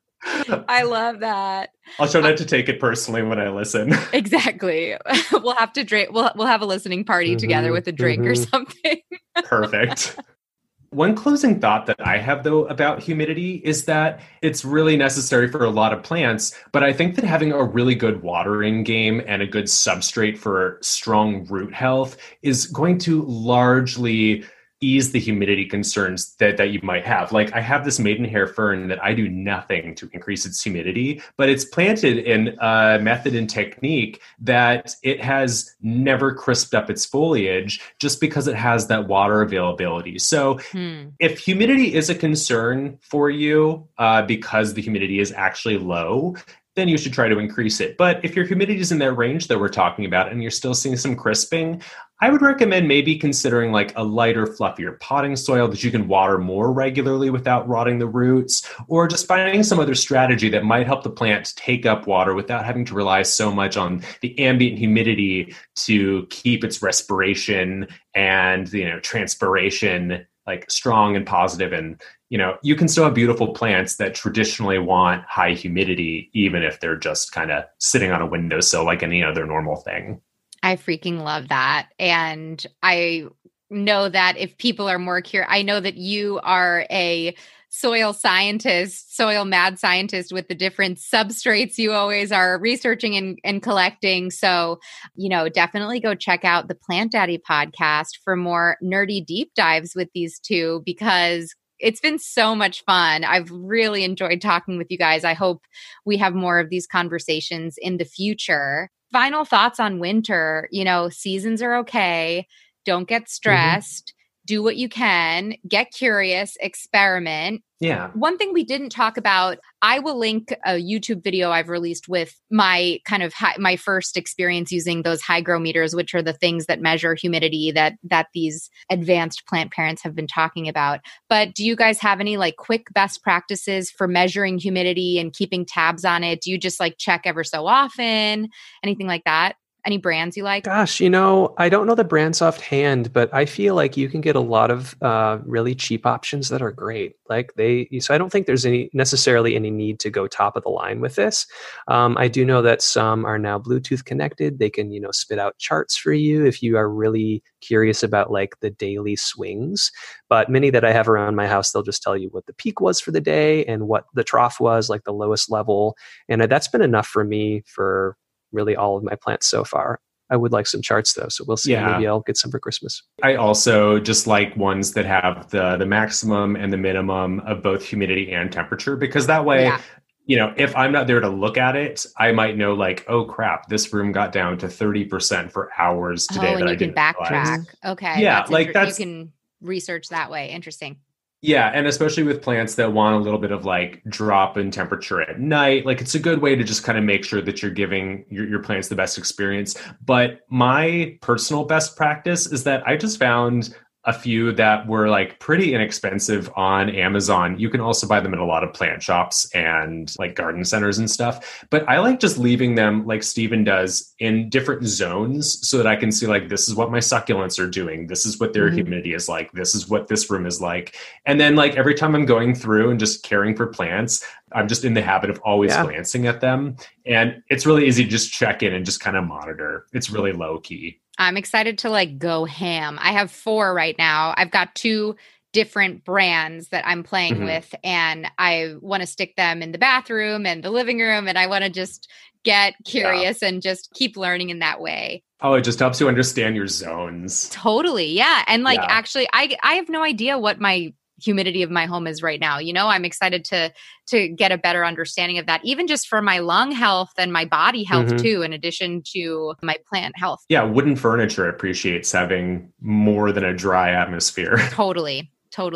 I love that. I'll try not to take it personally when I listen. Exactly. We'll have to drink. We'll have a listening party together with a drink or something. Perfect. One closing thought that I have, though, about humidity is that it's really necessary for a lot of plants, but I think that having a really good watering game and a good substrate for strong root health is going to largely ease the humidity concerns that you might have. Like I have this maidenhair fern that I do nothing to increase its humidity, but it's planted in a method and technique that it has never crisped up its foliage just because it has that water availability. So if humidity is a concern for you because the humidity is actually low, then you should try to increase it. But if your humidity is in that range that we're talking about and you're still seeing some crisping, I would recommend maybe considering like a lighter, fluffier potting soil that you can water more regularly without rotting the roots, or just finding some other strategy that might help the plant take up water without having to rely so much on the ambient humidity to keep its respiration and, transpiration like strong and positive. And, you can still have beautiful plants that traditionally want high humidity, even if they're just kind of sitting on a windowsill like any other normal thing. I freaking love that. And I know that if people are more curious, I know that you are a soil scientist, soil mad scientist with the different substrates you always are researching and collecting. So, definitely go check out the Plant Daddy podcast for more nerdy deep dives with these two, because it's been so much fun. I've really enjoyed talking with you guys. I hope we have more of these conversations in the future. Final thoughts on winter. Seasons are okay. Don't get stressed. Do what you can. Get curious. Experiment. Yeah. One thing we didn't talk about, I will link a YouTube video I've released with my kind of my first experience using those hygrometers, which are the things that measure humidity that these advanced plant parents have been talking about. But do you guys have any like quick best practices for measuring humidity and keeping tabs on it? Do you just like check ever so often? Anything like that? Any brands you like? Gosh, I don't know the brands offhand, but I feel like you can get a lot of really cheap options that are great. So I don't think there's necessarily any need to go top of the line with this. I do know that some are now Bluetooth connected. They can, spit out charts for you if you are really curious about like the daily swings. But many that I have around my house, they'll just tell you what the peak was for the day and what the trough was, like the lowest level. And that's been enough for me for really all of my plants so far. I would like some charts though. So we'll see. Yeah. Maybe I'll get some for Christmas. I also just like ones that have the maximum and the minimum of both humidity and temperature, because that way, if I'm not there to look at it, I might know like, oh crap, this room got down to 30% for hours today. And you can backtrack. Okay. Yeah. You can research that way. Interesting. Yeah. And especially with plants that want a little bit of like drop in temperature at night, like it's a good way to just kind of make sure that you're giving your plants the best experience. But my personal best practice is that I just found a few that were like pretty inexpensive on Amazon. You can also buy them at a lot of plant shops and like garden centers and stuff. But I like just leaving them like Steven does in different zones so that I can see like, this is what my succulents are doing. This is what their humidity is like. This is what this room is like. And then like every time I'm going through and just caring for plants, I'm just in the habit of always glancing at them. And it's really easy to just check in and just kind of monitor. It's really low key. I'm excited to like go ham. I have 4 right now. I've got 2 different brands that I'm playing with, and I want to stick them in the bathroom and the living room. And I want to just get curious and just keep learning in that way. Oh, it just helps you understand your zones. Totally. Yeah. And like, actually, I have no idea what my humidity of my home is right now. I'm excited to get a better understanding of that, even just for my lung health and my body health too, in addition to my plant health. Yeah. Wooden furniture appreciates having more than a dry atmosphere. Totally.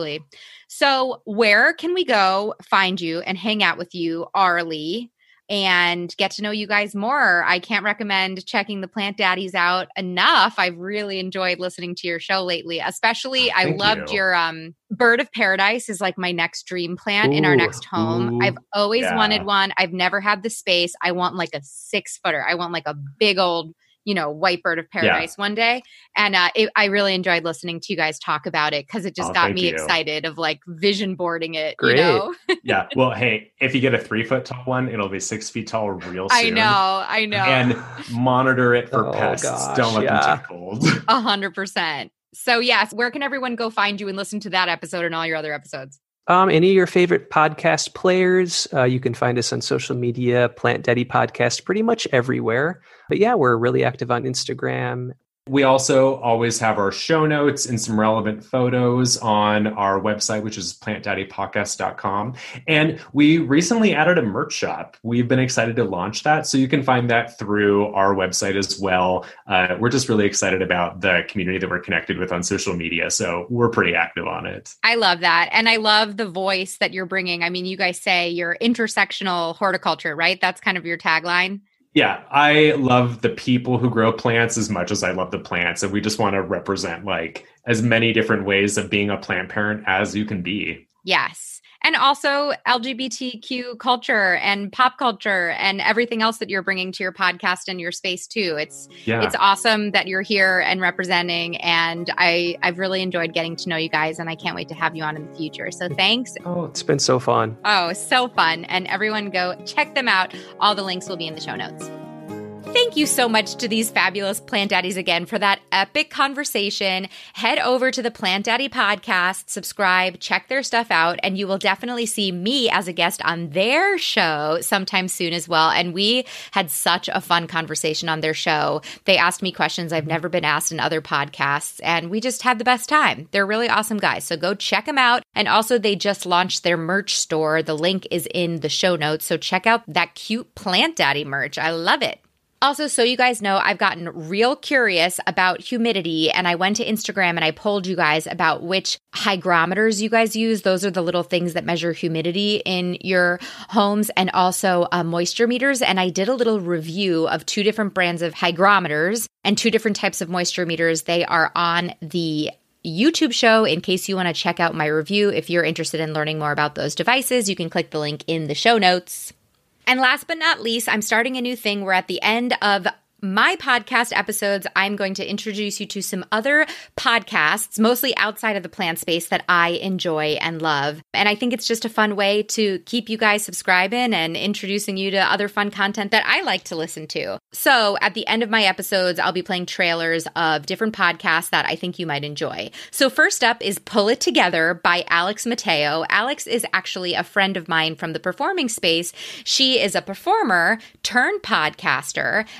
So where can we go find you and hang out with you, Arlie, and get to know you guys more? I can't recommend checking the Plant Daddies out enough. I've really enjoyed listening to your show lately, especially I loved your Bird of Paradise is like my next dream plant in our next home. I've always wanted one. I've never had the space. I want like a 6-footer. I want like a big old, white bird of paradise one day. And I really enjoyed listening to you guys talk about it because it just got me excited of like vision boarding it. Great. Yeah. Well, hey, if you get a 3-foot tall one, it'll be 6 feet tall real soon. I know. And monitor it for pests. Don't let them take hold. 100%. So yes, where can everyone go find you and listen to that episode and all your other episodes? Any of your favorite podcast players. You can find us on social media, Plant Daddy Podcast, pretty much everywhere. But yeah, we're really active on Instagram. We also always have our show notes and some relevant photos on our website, which is plantdaddypodcast.com. And we recently added a merch shop. We've been excited to launch that. So you can find that through our website as well. We're just really excited about the community that we're connected with on social media. So we're pretty active on it. I love that. And I love the voice that you're bringing. I mean, you guys say you're intersectional horticulture, right? That's kind of your tagline. Yeah, I love the people who grow plants as much as I love the plants. And we just want to represent like as many different ways of being a plant parent as you can be. Yes. And also LGBTQ culture and pop culture and everything else that you're bringing to your podcast and your space too. It's awesome that you're here and representing. And I've really enjoyed getting to know you guys, and I can't wait to have you on in the future. So thanks. Oh, it's been so fun. Oh, so fun. And everyone go check them out. All the links will be in the show notes. Thank you so much to these fabulous Plant Daddies again for that epic conversation. Head over to the Plant Daddy podcast, subscribe, check their stuff out, and you will definitely see me as a guest on their show sometime soon as well. And we had such a fun conversation on their show. They asked me questions I've never been asked in other podcasts, and we just had the best time. They're really awesome guys, so go check them out. And also, they just launched their merch store. The link is in the show notes, so check out that cute Plant Daddy merch. I love it. Also, so you guys know, I've gotten real curious about humidity, and I went to Instagram and I polled you guys about which hygrometers you guys use. Those are the little things that measure humidity in your homes, and also moisture meters. And I did a little review of 2 different brands of hygrometers and 2 different types of moisture meters. They are on the YouTube show in case you want to check out my review. If you're interested in learning more about those devices, you can click the link in the show notes. And last but not least, I'm starting a new thing where at the end of my podcast episodes, I'm going to introduce you to some other podcasts, mostly outside of the plant space, that I enjoy and love. And I think it's just a fun way to keep you guys subscribing and introducing you to other fun content that I like to listen to. So at the end of my episodes, I'll be playing trailers of different podcasts that I think you might enjoy. So first up is Pull It Together by Alex Mateo. Alex is actually a friend of mine from the performing space. She is a performer turned podcaster and has put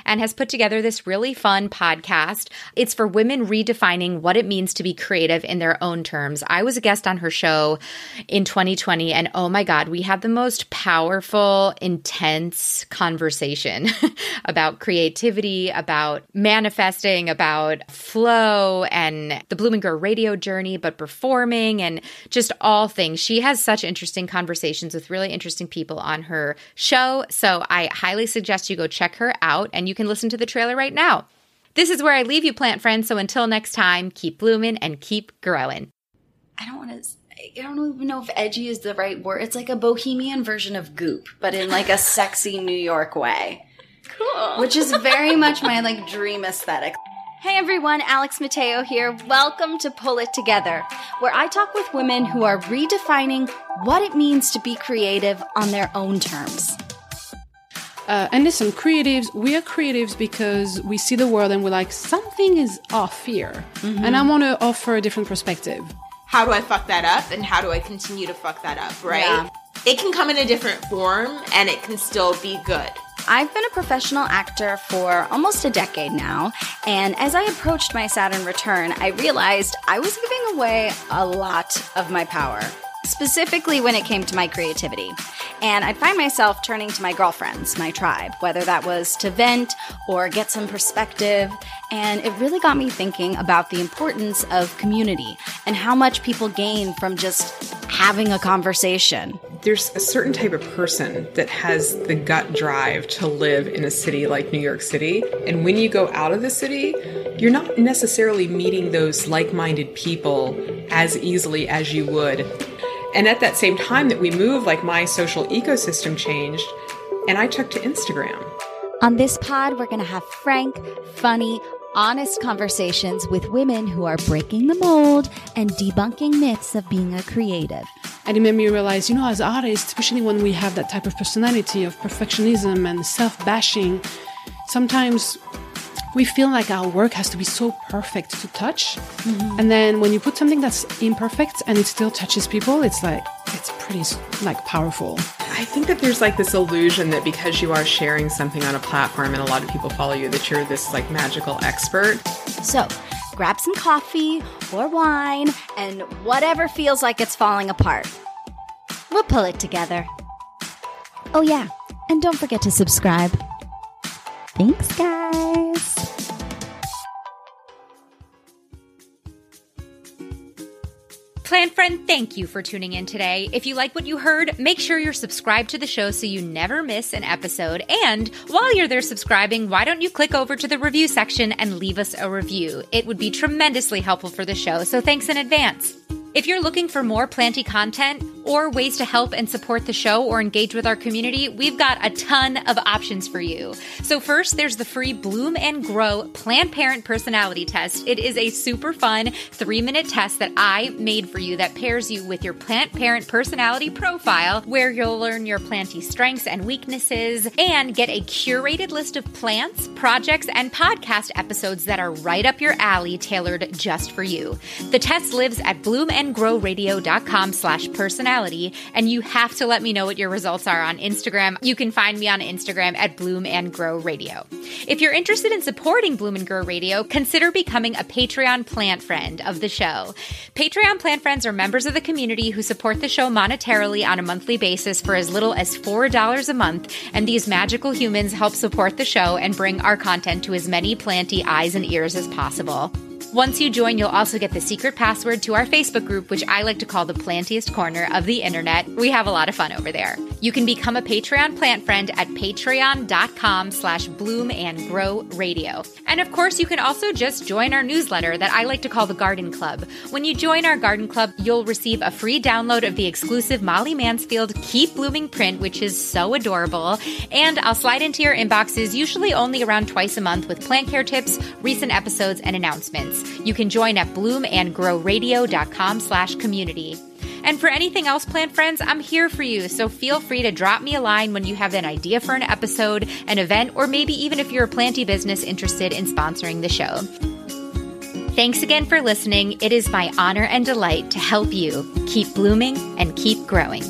together this really fun podcast. It's for women redefining what it means to be creative in their own terms. I was a guest on her show in 2020, and oh my God, we had the most powerful, intense conversation about creativity, about manifesting, about flow, and the Bloom and Grow radio journey, but performing and just all things. She has such interesting conversations with really interesting people on her show. So I highly suggest you go check her out, and you can listen to the trailer right now. This is where I leave you, plant friends. So until next time, keep blooming and keep growing. I don't even know if edgy is the right word. It's like a bohemian version of Goop, but in like a sexy New York way. Cool. Which is very much my like dream aesthetic. Hey everyone, Alex Mateo here. Welcome to Pull It Together, where I talk with women who are redefining what it means to be creative on their own terms. And listen, we are creatives because we see the world and we're like, something is off here. Mm-hmm. And I want to offer a different perspective. How do I fuck that up, and how do I continue to fuck that up, right? Yeah. It can come in a different form, and it can still be good. I've been a professional actor for almost a decade now, and as I approached my Saturn return, I realized I was giving away a lot of my power, specifically when it came to my creativity. And I'd find myself turning to my girlfriends, my tribe, whether that was to vent or get some perspective. And it really got me thinking about the importance of community and how much people gain from just having a conversation. There's a certain type of person that has the gut drive to live in a city like New York City. And when you go out of the city, you're not necessarily meeting those like-minded people as easily as you would. And at that same time that we moved, like my social ecosystem changed, and I took to Instagram. On this pod, we're going to have frank, funny, honest conversations with women who are breaking the mold and debunking myths of being a creative. And it made me realize, as artists, especially when we have that type of personality of perfectionism and self-bashing, sometimes we feel like our work has to be so perfect to touch. Mm-hmm. And then when you put something that's imperfect and it still touches people, it's pretty powerful. I think that there's this illusion that because you are sharing something on a platform and a lot of people follow you, that you're this magical expert. So grab some coffee or wine and whatever feels like it's falling apart. We'll pull it together. Oh yeah, and don't forget to subscribe. Thanks, guys. Plant friend, thank you for tuning in today. If you like what you heard, make sure you're subscribed to the show so you never miss an episode. And while you're there subscribing, why don't you click over to the review section and leave us a review? It would be tremendously helpful for the show, so thanks in advance. If you're looking for more Planty content or ways to help and support the show or engage with our community, we've got a ton of options for you. So first, there's the free Bloom and Grow Plant Parent Personality Test. It is a super fun 3-minute test that I made for you that pairs you with your plant parent personality profile, where you'll learn your planty strengths and weaknesses and get a curated list of plants, projects, and podcast episodes that are right up your alley, tailored just for you. The test lives at bloomandgrowradio.com/personality, and you have to let me know what your results are on Instagram. You can find me on Instagram at Bloom and Grow Radio. If you're interested in supporting Bloom and Grow Radio, consider becoming a Patreon plant friend of the show. Patreon plant friends are members of the community who support the show monetarily on a monthly basis for as little as $4 a month, and these magical humans help support the show and bring our content to as many planty eyes and ears as possible. Once you join, you'll also get the secret password to our Facebook group, which I like to call the plantiest corner of the internet. We have a lot of fun over there. You can become a Patreon plant friend at patreon.com/bloomandgrowradio. And of course, you can also just join our newsletter that I like to call the Garden Club. When you join our Garden Club, you'll receive a free download of the exclusive Molly Mansfield Keep Blooming print, which is so adorable. And I'll slide into your inboxes usually only around twice a month with plant care tips, recent episodes, and announcements. You can join at bloomandgrowradio.com/community. And for anything else, plant friends, I'm here for you. So feel free to drop me a line when you have an idea for an episode, an event, or maybe even if you're a planty business interested in sponsoring the show. Thanks again for listening. It is my honor and delight to help you keep blooming and keep growing.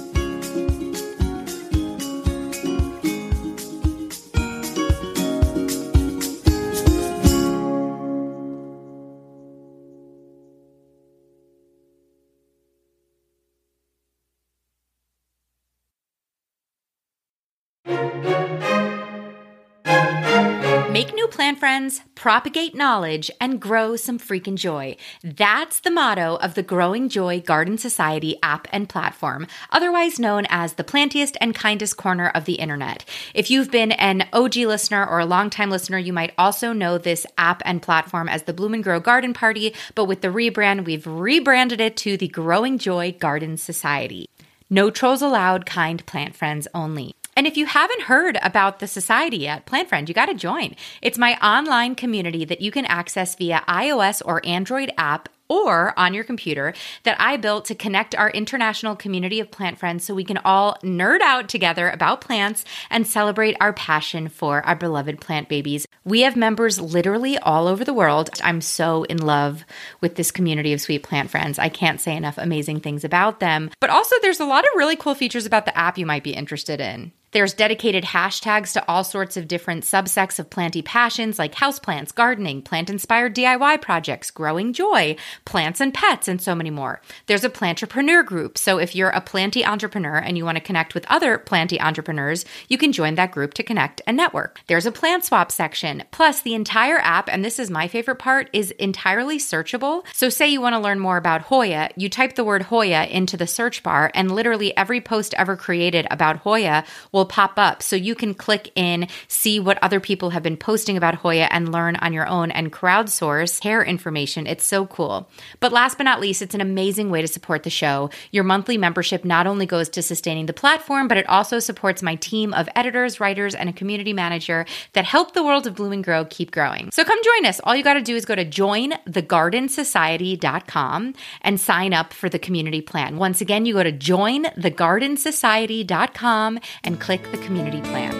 Make new plant friends, propagate knowledge, and grow some freaking joy. That's the motto of the Growing Joy Garden Society app and platform, otherwise known as the plantiest and kindest corner of the internet. If you've been an OG listener or a longtime listener, you might also know this app and platform as the Bloom and Grow Garden Party, but with the rebrand, we've rebranded it to the Growing Joy Garden Society. No trolls allowed, kind plant friends only. And if you haven't heard about the society yet, Plant Friend, you got to join. It's my online community that you can access via iOS or Android app or on your computer that I built to connect our international community of plant friends so we can all nerd out together about plants and celebrate our passion for our beloved plant babies. We have members literally all over the world. I'm so in love with this community of sweet plant friends. I can't say enough amazing things about them. But also there's a lot of really cool features about the app you might be interested in. There's dedicated hashtags to all sorts of different subsects of planty passions like houseplants, gardening, plant-inspired DIY projects, growing joy, plants and pets, and so many more. There's a plantrepreneur group, so if you're a planty entrepreneur and you want to connect with other planty entrepreneurs, you can join that group to connect and network. There's a plant swap section. Plus, the entire app, and this is my favorite part, is entirely searchable. So say you want to learn more about Hoya, you type the word Hoya into the search bar, and literally every post ever created about Hoya will pop up. So you can click in, see what other people have been posting about Hoya and learn on your own and crowdsource hair information. It's so cool. But last but not least, it's an amazing way to support the show. Your monthly membership not only goes to sustaining the platform, but it also supports my team of editors, writers, and a community manager that help the world of Bloom and Grow keep growing. So come join us. All you got to do is go to jointhegardensociety.com and sign up for the community plan. Once again, you go to jointhegardensociety.com and click the community plan.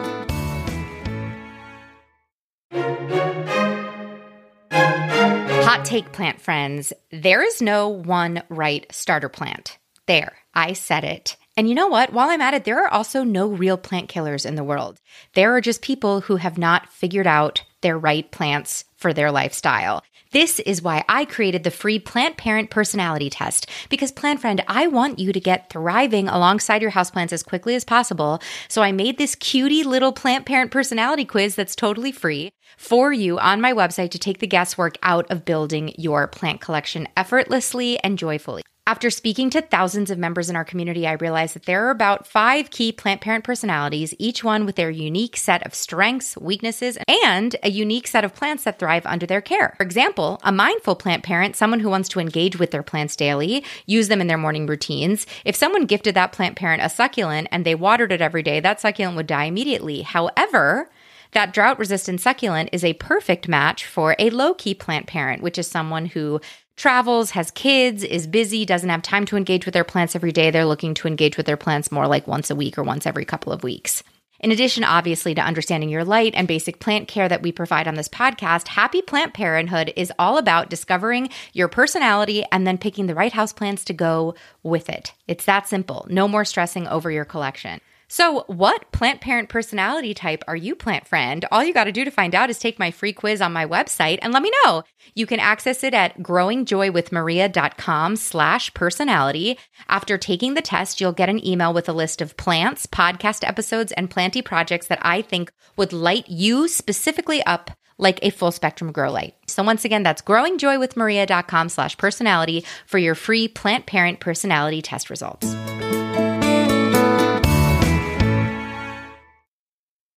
Hot take, plant friends. There is no one right starter plant. There, I said it. And you know what? While I'm at it, there are also no real plant killers in the world. There are just people who have not figured out their right plants for their lifestyle. This is why I created the free Plant Parent Personality Test. Because, Plant Friend, I want you to get thriving alongside your houseplants as quickly as possible. So I made this cutie little Plant Parent Personality Quiz that's totally free for you on my website to take the guesswork out of building your plant collection effortlessly and joyfully. After speaking to thousands of members in our community, I realized that there are about 5 key plant parent personalities, each one with their unique set of strengths, weaknesses, and a unique set of plants that thrive under their care. For example, a mindful plant parent, someone who wants to engage with their plants daily, use them in their morning routines. If someone gifted that plant parent a succulent and they watered it every day, that succulent would die immediately. However, that drought-resistant succulent is a perfect match for a low-key plant parent, which is someone who travels, has kids, is busy, doesn't have time to engage with their plants every day. They're looking to engage with their plants more like once a week or once every couple of weeks. In addition, obviously, to understanding your light and basic plant care that we provide on this podcast, Happy Plant Parenthood is all about discovering your personality and then picking the right houseplants to go with it. It's that simple. No more stressing over your collection. So what plant parent personality type are you, plant friend? All you got to do to find out is take my free quiz on my website and let me know. You can access it at growingjoywithmaria.com/personality. After taking the test, you'll get an email with a list of plants, podcast episodes, and planty projects that I think would light you specifically up like a full spectrum grow light. So once again, that's growingjoywithmaria.com/personality for your free plant parent personality test results.